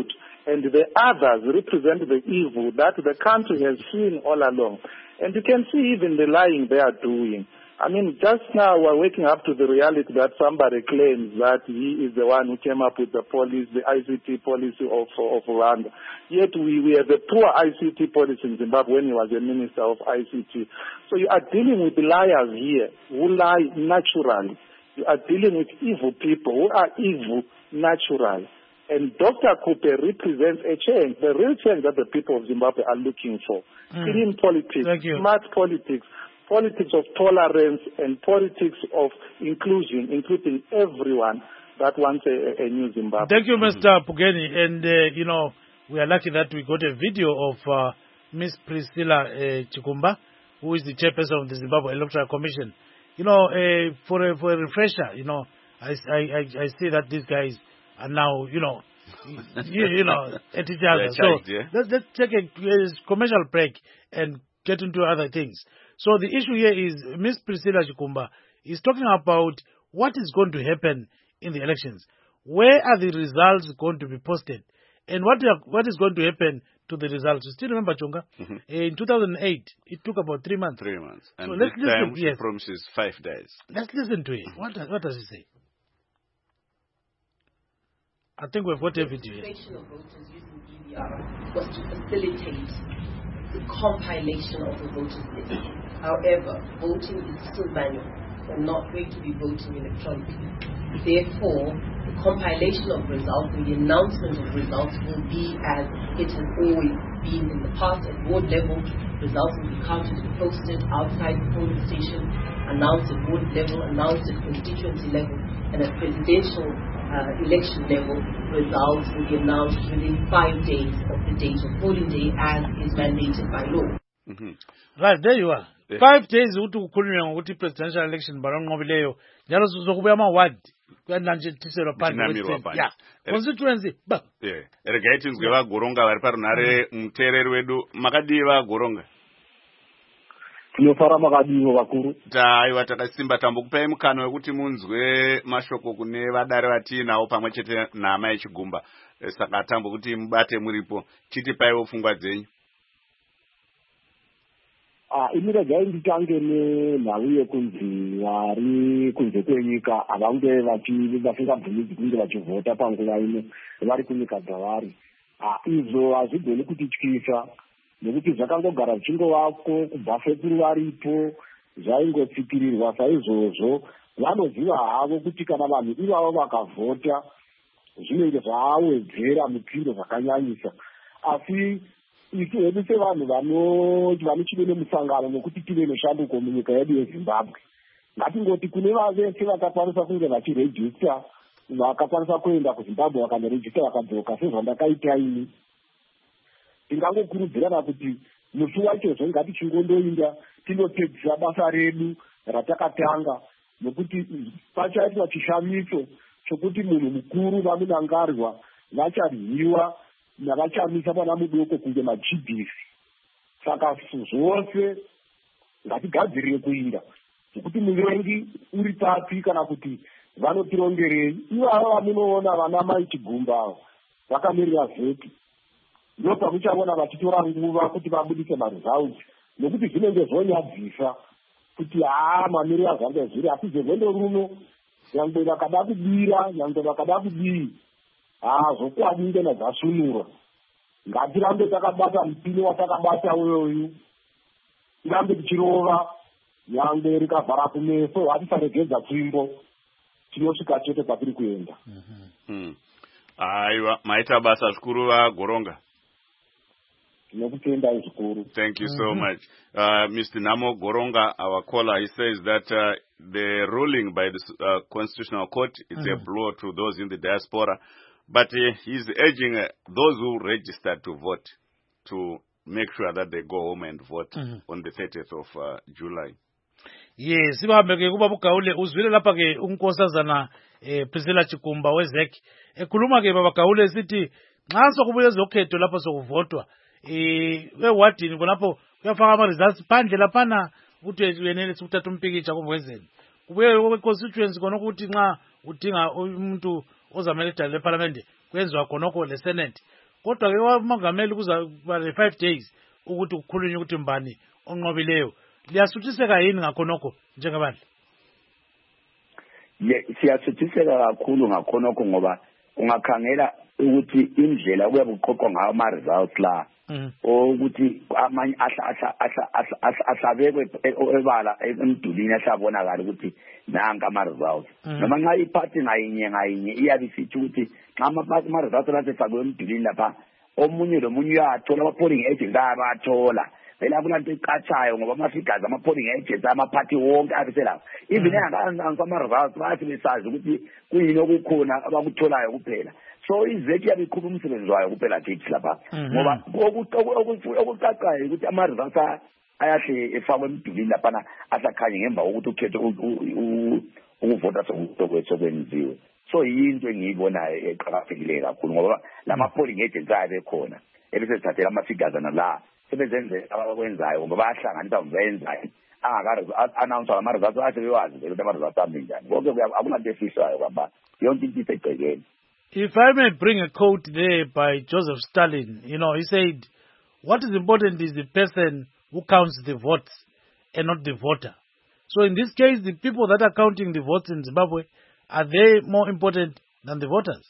E: and the others represent the evil that the country has seen all along. And you can see even the lying they are doing. I mean, just now we're waking up to the reality that somebody claims that he is the one who came up with the policy, the I C T policy of, of Rwanda. Yet we, we have a poor I C T policy in Zimbabwe when he was a minister of I C T. So you are dealing with liars here who lie naturally. You are dealing with evil people who are evil naturally. And Doctor Cooper represents a change, the real change that the people of Zimbabwe are looking for. Mm. Clean politics, smart politics, politics of tolerance, and politics of inclusion, including everyone that wants a, a new Zimbabwe.
A: Thank you, Mister Pugeni. And, uh, you know, we are lucky that we got a video of uh, Miss Priscilla uh, Chikumba, who is the chairperson of the Zimbabwe Electoral Commission. You know, uh, for, a, for a refresher, you know, I, I, I see that these guys are now, you know, you, you know, at each other. So yeah. let's, let's take a, a commercial break and get into other things. So the issue here is Miss Priscilla Chikumba is talking about what is going to happen in the elections. Where are the results going to be posted? And what are, what is going to happen to the results? You still remember, Chonga? Mm-hmm. In two thousand eight, it took about three months.
B: Three months. And
A: so
B: this
A: let's
B: time
A: listen,
B: she
A: yes.
B: promises five days.
A: Let's listen to it. What, what does he say? I think we've got a video here.
H: The registration of voters using B V R was to facilitate the compilation of the voters list. However, voting is still manual. We're not going to be voting electronically. Therefore, the compilation of results and the announcement of results will be as it has always been in the past. At ward level, results will be counted and posted outside the polling station, announced at ward level, announced at constituency level, and at presidential uh, election level, results will be announced within five days of the date of polling day, as is mandated by law.
A: Mm-hmm. Right, there you are. Yeah. Five days ukuthi kukhulunywa ngokuthi presidential election baronqobileyo njalo sizokubuya ama ward kwananjetiselwa phandle yeah constituency ba
B: yeah ergaiti ngeva goronga vari parunare mutereri wedu makadiva goronga
I: tinofara makadiva vakuru
B: taiwa takasimba tambokupai mukano wekuti munzwe mashoko kune vadare vatinawo pamwe chete nhama yechigumba saka tambokuti mubate muripo chitipaiwo pfungwa dzenyu.
I: Ah, imira gai nditange nenhau yekunzi vari kunze kwenyika havange vasingabvumidzi kunge vachivhota panguva ino vari kunyika dzavari. Ah, izvo hazvigoni kutityisa nekuti zvakangogara zvichingovako kubva fekuru varipo zvaingotsikirirwa saizvozvo. Vanoziva havo kuti kana vanhu ivavo vakavhota zvinenge zvawedzera mupiro zvakanyanyisa. Asi isu hedu sevanhu vanochive nemusangano nokuti tive neshanduko munyika yedu yeZimbabwe, ngatingoti kune vavese vakakwanisa kunge vachirejista, vakakwanisa kuenda kuZimbabwe vakanyorejista vakadzoka sezvandakaita ini, tingangokurudzirana kuti musi wachozvo ngatichingondoinda tinopedzisa basa redu ratakatanga, nokuti pachaitwa chishamiso chokuti munhu mukuru vamunangarwa vacharyiwa navachamisa pana mudoko kunge machibhisi. Saka zvose ngatigadzirire kuinda kuti muvengi uri papi kana kuti vanotirongerei. Ivavo vamunoona vana mai Chigumba vakamirira vheti ndo pamuchaona vachitora nguva kuti vabudise maresults, nokuti zvinenge zvonyadzisa kuti haa mamiriro azvange zviri. Asi zvegondo runo nyangwe vakada kubira nyangwe vakada kudii haa zvokwadinge nazvasunura. Ngatirambe takabata mupini watakabata uyoyu, tirambe tichirova nyangwe rikavhara kumeso, hatisaregedza tsvimbo, tinosvika chete kwatiri kuenda.
B: Mm-hmm. Aiwa, maita basa zvikuru vagoronga.
I: Tinokutendai zvikuru.
B: Thank you so much. Uh, Mister Namo Goronga, our caller, he says that uh, the ruling by the uh, Constitutional Court is mm-hmm. a blow to those in the diaspora. But uh, he's urging uh, those who registered to vote to make sure that they go home and vote mm-hmm. on the thirtieth of uh, July.
A: Yes, sibahambe ke kuba bugaule uzwile lapha ke unkosazana eh Priscilla Chikumba wezek ekhuluma ke baba gaule sithi nxa sokubuye ezokhetho lapho sokuvotwa eh wewadini kulapho kuyafaka ama results phandle laphana ukuthi uyenele ukuthatha umpikitsha komwezeni kubuye kwe constituency kona ukuthi nxa udinga umuntu ozamele edale leparlamente kwenzwa khonokho le senate kodwa ke wamongameli kuza kuba five days ukuthi ukukhulunywe ukuthi mbani onqobileyo liyasuthiseka yini ngakhonokho njengabandla?
F: Ye siyasuthiseka kakhulu ngakhonokho ngoba ungakhangela ukuthi indlela kuyabuqoqwa ngayo ama results la ukuthi amanye ahla ahla ahlabekwe ebala emdulini ahlabonakala ukuthi nanka ama results noma nxa iphathi ngayinye ngayinye iyabe sithi ukuthi nxa ama results la sefakwe emdulini lapha omunye lomunye uyathola ama polling agents ayathola phela kulanto iqatshayo ngoba amafigures ama polling agents amaphathi wonke abiselapha even engakanga ama results bathi besazi ukuthi kuyini okukhona abakutholayo kuphela. So izeki yabikhupha umsebenzi wayo kuphela kithi lapha ngoba okuqaqayo ukuthi ama results ayahle efakwe emdulini lapha asakhanye ngemva kokuthi ukhethe ukuvota sokwenziwe. So yinto engiyibonayo eqhakathekile kakhulu ngoba lama polling agents ayabe khona ebese sithathela ama figures nala sebenze abakwenzayo ngoba bayahlanganisa benzayo angaka announce ama results athi bewazi ukuthi ama results ambi njani konke akunanto efisayo kwaba yonke into isegcekeni.
A: If I may bring a quote there by Joseph Stalin, you know, he said, what is important is the person who counts the votes and not the voter. So in this case, the people that are counting the votes in Zimbabwe, are they more important than the voters?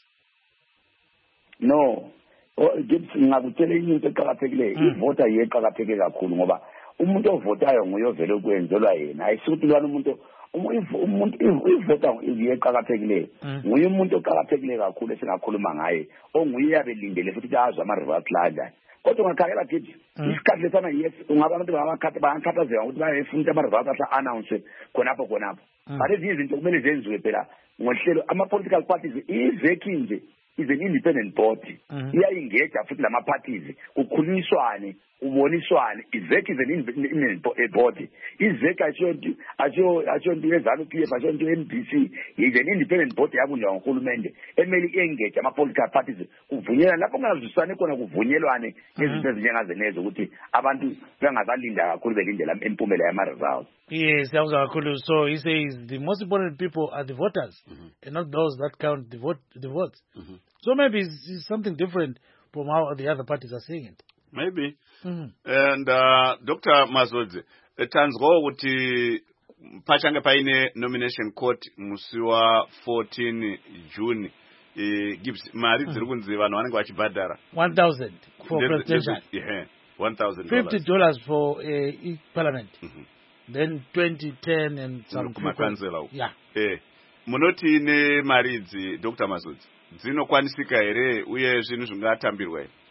F: No. Ngakutshela into eqhakathekileyo ivota yeqhakatheke kakhulu ngoba umuntu ovotayo nguye ovele ukwenzelwa yena ayisuthi lwana umuntu umuntu ivota yeqhakathekileyo nguye umuntu oqhakathekileyo kakhulu esingakhuluma ngaye onguye yabelindele futhi azwa ama results la. Kodwa ungakhangela kithi isikhathi lesana yes ungaba abantu abakhatha bayakhathazeka ukuthi bayefuna ama results ahla announce khonapho khonapho. But lezi izinto kumele zenziwe phela ngohlelo ama political parties izeki nje is an independent body. Iyayengage futhi lama parties ukukhulunyiswane uboniswane. Izeki is an independent body. Izeki ayonto ayo ayonto yezalo P F ayonto M D C is an independent body yabunjwa ngohulumende emeli engage ama political parties kuvunyelwa lapho kungazwisane khona kuvunyelwane ngezinto ezinjengazenezo ukuthi abantu bengazalinda kakhulu belindela impumela yama results.
A: Yes, that was kakhulu. So he says the most important people are the voters mm-hmm. and not those that count the vote the votes. Mm-hmm. So maybe it's, it's something different from how the other parties are saying it.
B: Maybe. Mm-hmm. And uh, Doctor Mazodze, tanzgo kuti pachange paine nomination court musiwa fourteen June e gives mari dziri kunzi vanhu vanenge vachibhadhara
A: one thousand for presidential.
B: Yeah, one thousand
A: fifty dollars for uh, each parliament. Mm-hmm. Then twenty ten and some
B: kumakanzela.
A: Yeah.
B: Eh. Munoti ne mari idzi Doctor Mazodze dzinokwanisika here uye zvinhu zvingatambirwa here?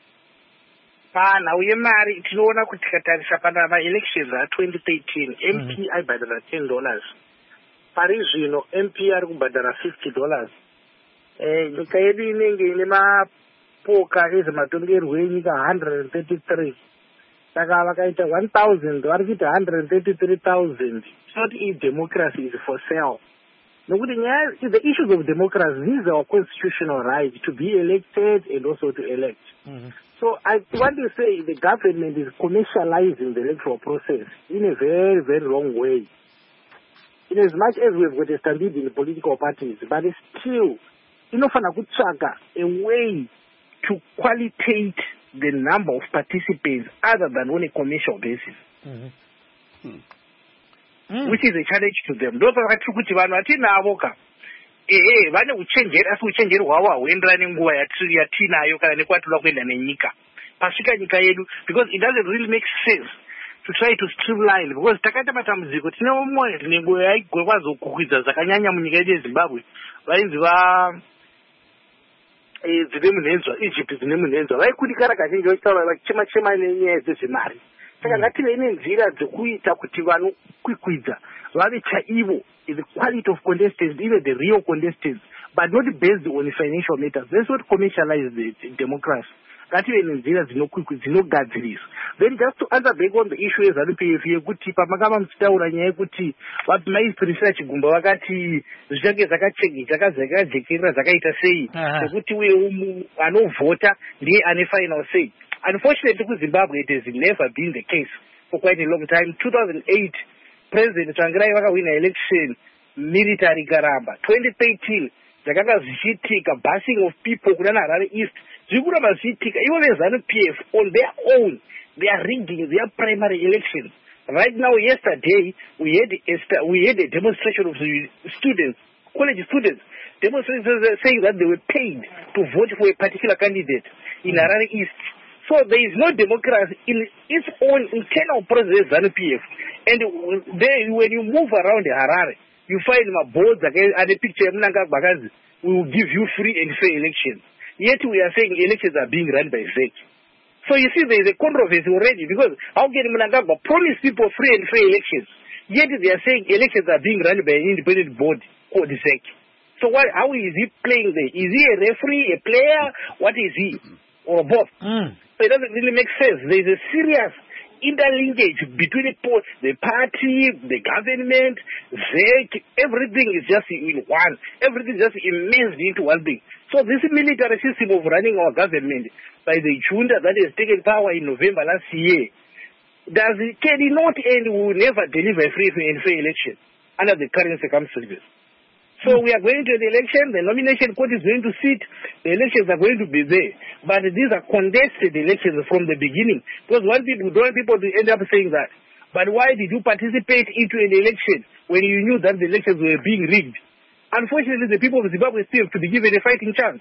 G: Pana uye mari tinoona kuti tikatarisa pana ma elections a twenty thirteen M P aibhadhara ten dollars. Pari zvino M P ari kubhadhara fifty dollars. Eh nyika yedu inenge ine mapoka ezematongerwo enyika one hundred thirty-three. Saka vakaita one thousand vari kuita one hundred thirty-three thousand. It's not if democracy is for sale. Nokuti nyaya the issues of democracy, these are our constitutional right to be elected and also to elect. Mm-hmm. So I want to say the government is commercializing the electoral process in a very, very wrong way. In as much as we've got a standard in the political parties, but it's still, inofana kutsvaga a way to qualitate the number of participants other than on a commercial basis. Mm-hmm. Hmm. Mm. Which is a challenge to them. Those are true kuti vanhu vatinavo ka ehe vane uchenjeri asi uchenjeri hwavo hauenderani nenguva yatinayo kana nekwatinoda kuenda nenyika pasvika nyika yedu, because it doesn't really make sense to try to streamline, because takaita matambudziko tine mumwe nhengo yaigwazokukwidza zvakanyanya munyika yedu yeZimbabwe vainzi va dzine munhenzwa Egypt dzine munhenzwa vaikudikara kazhinji vachitaura vachichema chema nenyaya dzezvemari. Saka ngative nenzira dzekuita kuti vanokwikwidza vave chaivo the quality of contestants, even the real contestants, but not based on financial matters. That's what commercialize the, the democracy. Ngative nenzira dzinogadzirisa. Then just to answer back on the issue yeZANU-P F yekuti pamakamba muchitaura nyaya yekuti maispisira chigumba vakati zvichange zvakajekerera zvakaita sei sekuti uye anovhota ndiye ane final say. Unfortunately, for Zimbabwe, it has never been the case for quite a long time. two thousand eight, President Tsvangirai win an election, military Garamba. twenty thirteen, Zaganga Zichitika, busing of people, Harare East, Zvikuramba zviitika. Ivo veZANU-P F on their own, they are rigging their primary elections. Right now, yesterday, we had a, we had a demonstration of students, college students, demonstrators saying that they were paid to vote for a particular candidate in mm. Harare East. So there is no democracy in its own internal process, ZANU-P F. And then when you move around Harare, you find my boards again and a picture of Mnanga Bagazi. We will give you free and fair elections. Yet we are saying elections are being run by Z E C. So you see there is a controversy already, because how can Mnangagwa promise people free and fair elections, yet they are saying elections are being run by an independent board called Z E C. So what, how is he playing there? Is he a referee, a player? What is he? Or both?
A: Mm.
G: So it doesn't really make sense. There is a serious interlinkage between the party, the government, Z E C. Everything is just in one. Everything is just immersed into one thing. So this military system of running our government by the junta that has taken power in November last year, does it, can it not end, will never deliver a free and fair election under the current circumstances. So we are going to the election, the nomination court is going to sit, the elections are going to be there. But these are contested elections from the beginning. Because one people don't want people to end up saying that. But why did you participate into an election when you knew that the elections were being rigged? Unfortunately, the people of Zimbabwe still have to be given a fighting chance.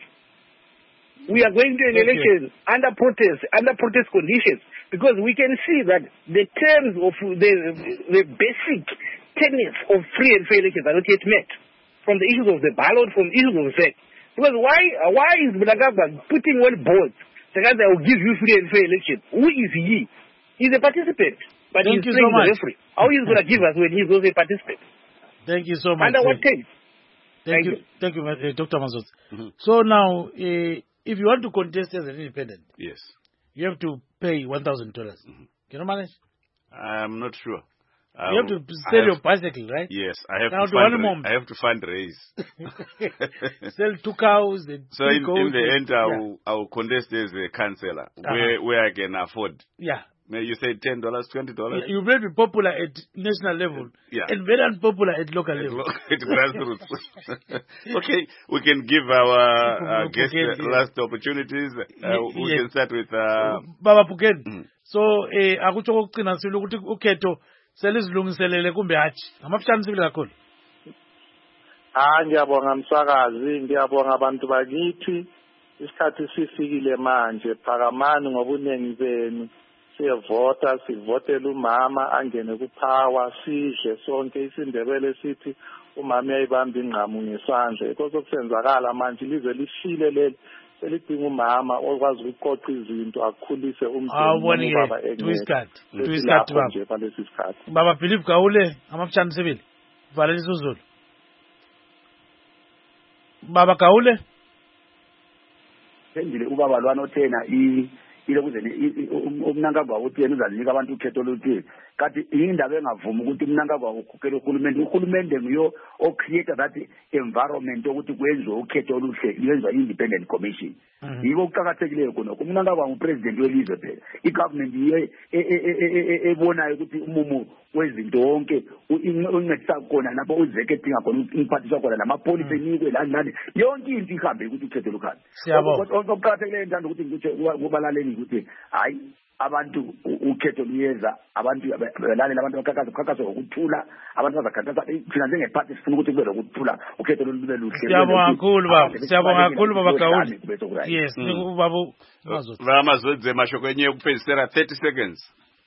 G: We are going to an
A: Thank
G: election
A: you.
G: under protest, under protest conditions, because we can see that the terms of the, the basic tenets of free and fair elections are not yet met. From the issues of the ballot, from the issues of sex. Because why why is Mnangagwa putting on boards the guy that will give you free and fair election? Who is he? He's a participant, but
A: Thank
G: he's
A: you
G: playing
A: so
G: the
A: much.
G: referee. How is he going to give us when he's also a participant?
A: Thank you so much.
G: Under what case?
A: Thank,
G: Thank
A: you.
G: you.
A: Thank you, uh, Doctor Mazot.
B: Mhm.
A: So now, uh, if you want to contest as an independent,
B: Yes.
A: you have to pay one thousand dollars.
B: Mhm.
A: Can you manage?
B: I'm not sure.
A: You have to
B: I
A: sell
B: have-
A: your bicycle, right?
B: Yes, I have
A: Now
B: to
A: to one
B: fund.
A: moment.
B: I have to fundraise.
A: Sell two cows. And
B: So
A: three
B: in,
A: goats
B: in the
A: and-
B: end, I will, I will contest as a councillor
A: Uh-huh.
B: where where I can afford.
A: Yeah.
B: May You say ten dollars, twenty dollars.
A: You may be popular at national level
B: Yeah.
A: and very unpopular at local
B: At
A: level.
B: lo- at grassroots. Okay, we can give our uh, guests
A: Pugeni,
B: the
A: yeah.
B: last opportunities. Uh, we
A: Yes.
B: can start with. Uh,
A: Baba Pugeni.
B: Mhm.
A: So eh akutsho kokucina silo ukuthi ukhetho selizilungiselele kumbe hatshi. Ngamafutshane sibili kakhulu.
E: Ah, ngiyabonga msakazi, ngiyabonga abantu bakithi. Isikhathi sifikile manje, phakamani ngobuningi benu. Siyevota, sivotela umama angene kupower, sidle sonke isindebele sithi umama uyayibamba ingqamu ngesandla. Inkosi okusenzakala manje lize lishile leli selidinga umama okwazi ukuqoqa izinto akukhulise
A: Awuboni
E: umntwana ubaba
A: ke
E: engekho.
A: tuyisikhathi. Tuyisikhathi
E: Lapho
A: baba.
E: nje balesi sikhathi.
A: Baba Philip Gawule ngamafutshane sibili. Valela isizulu. Baba Gawule.
F: Sendile ubaba lwana othena i ilokuze umnankagwa uthi yena uzanika abantu ukhetho oluthi kanti indaba engavuma ukuthi umnankagwa ukhokhele uhulumende uhulumende nguyo o create that environment ukuthi kwenziwe ukhetho oluhle lwenziwa independent commission yiko ukuqhakathekileyo khonokho umnankagwa ngupresident welizwe phela igovernment yiyo ebonayo ukuthi umumo wezinto onke uncedisa khona lapho uzeke edinga khona imphathiswa khona lamapolisi enikwe lani lani yonke into ihambe ukuthi ukhetho lukhona okuqhakathekileyo ngithanda ukuthi ngikuthi kubalaleli ukuthi hayi abantu ukhetho luyeza abantu belalela abantu bakakaza ukakaza ngokuthula abantu bazakhathaza thina njengephathi sifuna ukuthi kube lokuthula ukhetho lube luhle.
A: Siyabonga kakhulu baba, siyabonga kakhulu baba Gawule. Yes, ubaba Mazotsi.
B: Baba Mazotsi mashoko enye kupedzisira thirty seconds.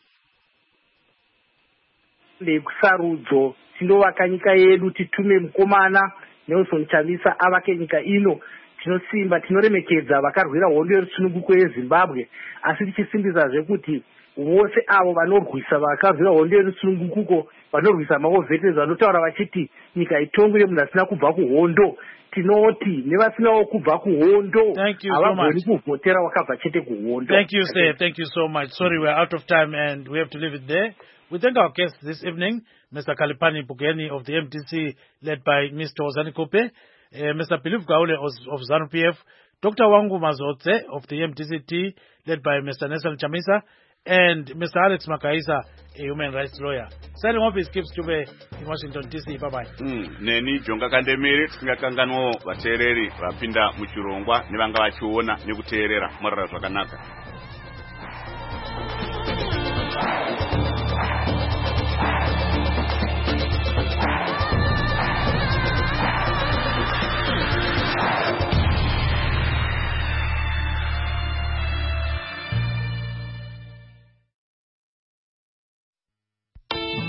G: Lekusarudzo tinovaka nyika yedu titume mukomana Nelson Chamisa avake nyika ino. Tinosimba tinoremekedza vakarwira hondo yerusununguko yeZimbabwe asi tichisimbisazve kuti vose avo vanorwisa vakarwira hondo yerusununguko vanorwisa maovhetezi vanotaura vachiti nyika itongwe nemunhu asina kubva kuhondo tinoti nevasinawo kubva kuhondo havagoni kuvhotera wakabva chete kuhondo.
A: Thank you sir, thank you so much. Sorry we're out of time and we have to leave it there. We thank our guests this evening, Mister Khalipani Pugeni of the M T C led by Mister Ozani Kope. Uh, Mister Philip Gawule of, of ZANU-P F, Doctor Wangu Mazotsi of the M T C T, led by Mister Nelson Chamisa, and Mister Alex Makaisa, a human rights lawyer. Signing off is Gibbs Dube in Washington D C. Bye bye.
B: Mm, neni Jonga Kandemiri tisingakanganwo vateereri vapinda muchirongwa nevanga vachiona nekuteerera murara zvakanaka.